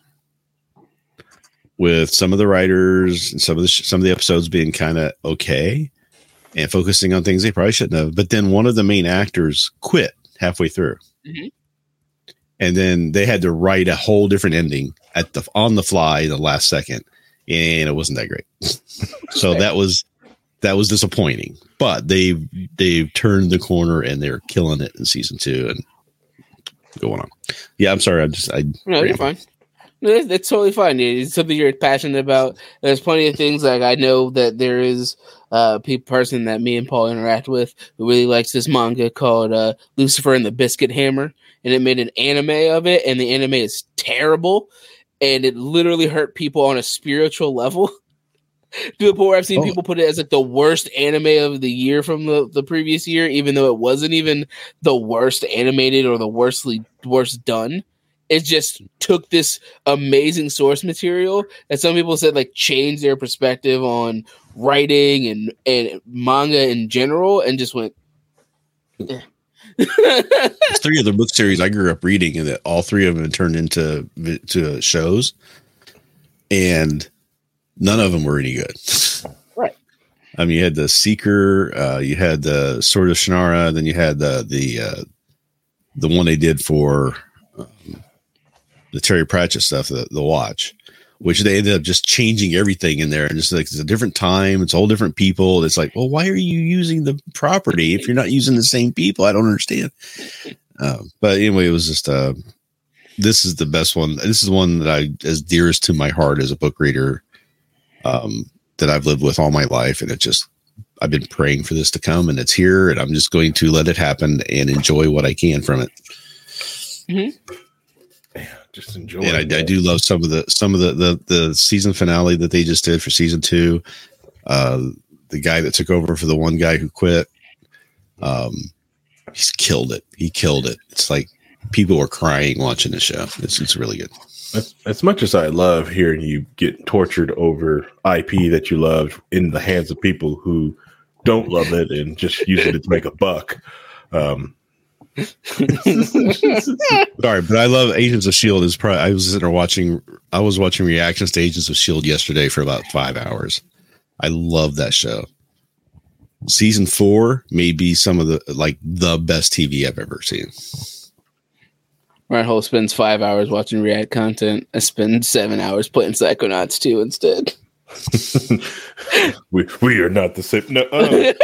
with some of the writers and some of the some of the episodes being kind of okay and focusing on things they probably shouldn't have. But then one of the main actors quit halfway through. Mm-hmm. And then they had to write a whole different ending at the on the fly the last second, and it wasn't that great. So that was that was disappointing. But they've they've turned the corner and they're killing it in season two and going on. Yeah, I'm sorry. I just I no, you're fine. No, that's, that's totally fine. It's something you're passionate about. There's plenty of things like I know that there is a person that me and Paul interact with who really likes this manga called uh, Lucifer and the Biscuit Hammer, and it made an anime of it, and the anime is terrible, and it literally hurt people on a spiritual level. To the point where I've seen oh. people put it as like the worst anime of the year from the, the previous year, even though it wasn't even the worst animated or the worstly worst done. It just took this amazing source material that some people said like changed their perspective on writing and, and manga in general, and just went. Eh. There's three of the book series I grew up reading, and that all three of them turned into to shows, and none of them were any good. Right. I mean, you had the Seeker, uh, you had the Sword of Shannara, then you had the the uh, the one they did for. Um, the Terry Pratchett stuff, the, the Watch, which they ended up just changing everything in there. And just like, it's a different time. It's all different people. It's like, well, why are you using the property if you're not using the same people? I don't understand. Uh, but anyway, it was just, uh, this is the best one. This is one that I, as dearest to my heart as a book reader, um, that I've lived with all my life. And it just, I've been praying for this to come, and it's here, and I'm just going to let it happen and enjoy what I can from it. Mm-hmm. Just enjoy. And I, I do love some of the some of the, the the season finale that they just did for season two. Uh, the guy that took over for the one guy who quit, um, he's killed it. He killed it. It's like people were crying watching the show. It's it's really good. As, as much as I love hearing you get tortured over I P that you loved in the hands of people who don't love it and just use it to make a buck. Um, Sorry, but I love Agents of S H I E L D. Is probably I was sitting there watching. I was watching reactions to Agents of S H I E L D yesterday for about five hours. I love that show. Season four may be some of the like the best T V I've ever seen. Ryan Hole spends five hours watching React content. I spend seven hours playing Psychonauts two instead. we we are not the same. No. Uh,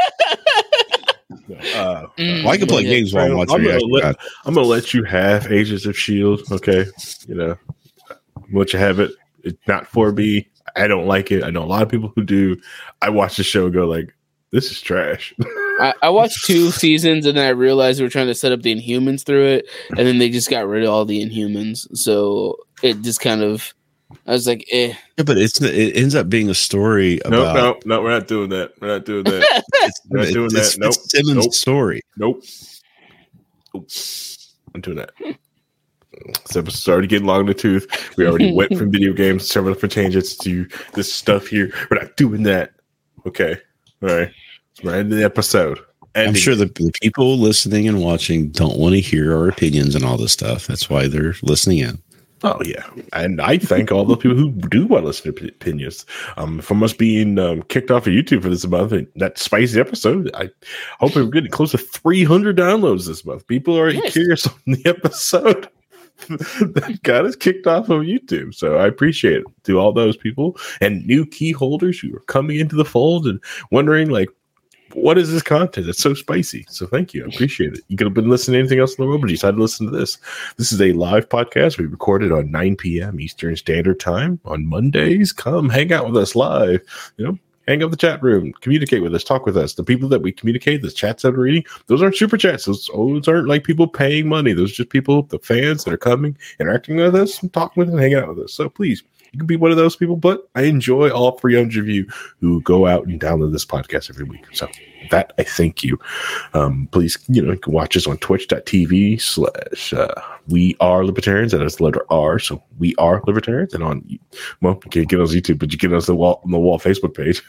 Uh, mm, well, I can play yeah, games while I'm watching. I'm gonna, let, I'm gonna let you have Agents of S H I E L D. Okay, you know, let you have it. It's not for me. I don't like it. I know a lot of people who do. I watch the show and go like, this is trash. I, I watched two seasons and then I realized they were trying to set up the Inhumans through it, and then they just got rid of all the Inhumans. So it just kind of, I was like, eh. Yeah, but it's it ends up being a story about. No, no, no, we're not doing that. We're not doing that. it's, we're not doing it's, that. Nope. It's Simmons' nope. story. Nope. Nope. I'm doing that. This episode's already getting long in the tooth. We already went from video games, several different tangents to this stuff here. We're not doing that. Okay. All right. We're ending the episode. Ending. I'm sure the, the people listening and watching don't want to hear our opinions and all this stuff. That's why they're listening in. Oh, yeah. And I thank all the people who do want to listen to opinions. Um, from us being um, kicked off of YouTube for this month, and that spicy episode, I hope we're getting close to three hundred downloads this month. People are yes. curious on the episode that got us kicked off of YouTube. So I appreciate it to all those people and new key holders who are coming into the fold and wondering, like, what is this content? It's so spicy. So thank you. I appreciate it. You could have been listening to anything else in the world, but you decided to listen to this. This is a live podcast. We recorded on nine p.m. Eastern Standard Time on Mondays. Come hang out with us live. You know, hang out in the chat room, communicate with us, talk with us. The people that we communicate, the chats that we're reading, those aren't super chats. Those, those aren't like people paying money. Those are just people, the fans that are coming, interacting with us, and talking with us, and hanging out with us. So please, you can be one of those people, but I enjoy all three hundred of you who go out and download this podcast every week. So that, I thank you. Um, please, you know, you can watch us on twitch.tv slash uh, we are libertarians. That is the letter R. So we are libertarians. And on, well, you can't get us on YouTube, but you get us the wall on the wall Facebook page.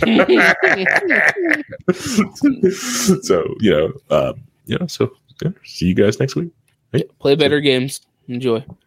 So, you know, um, yeah, so yeah, see you guys next week. Hey. Play better games. Enjoy.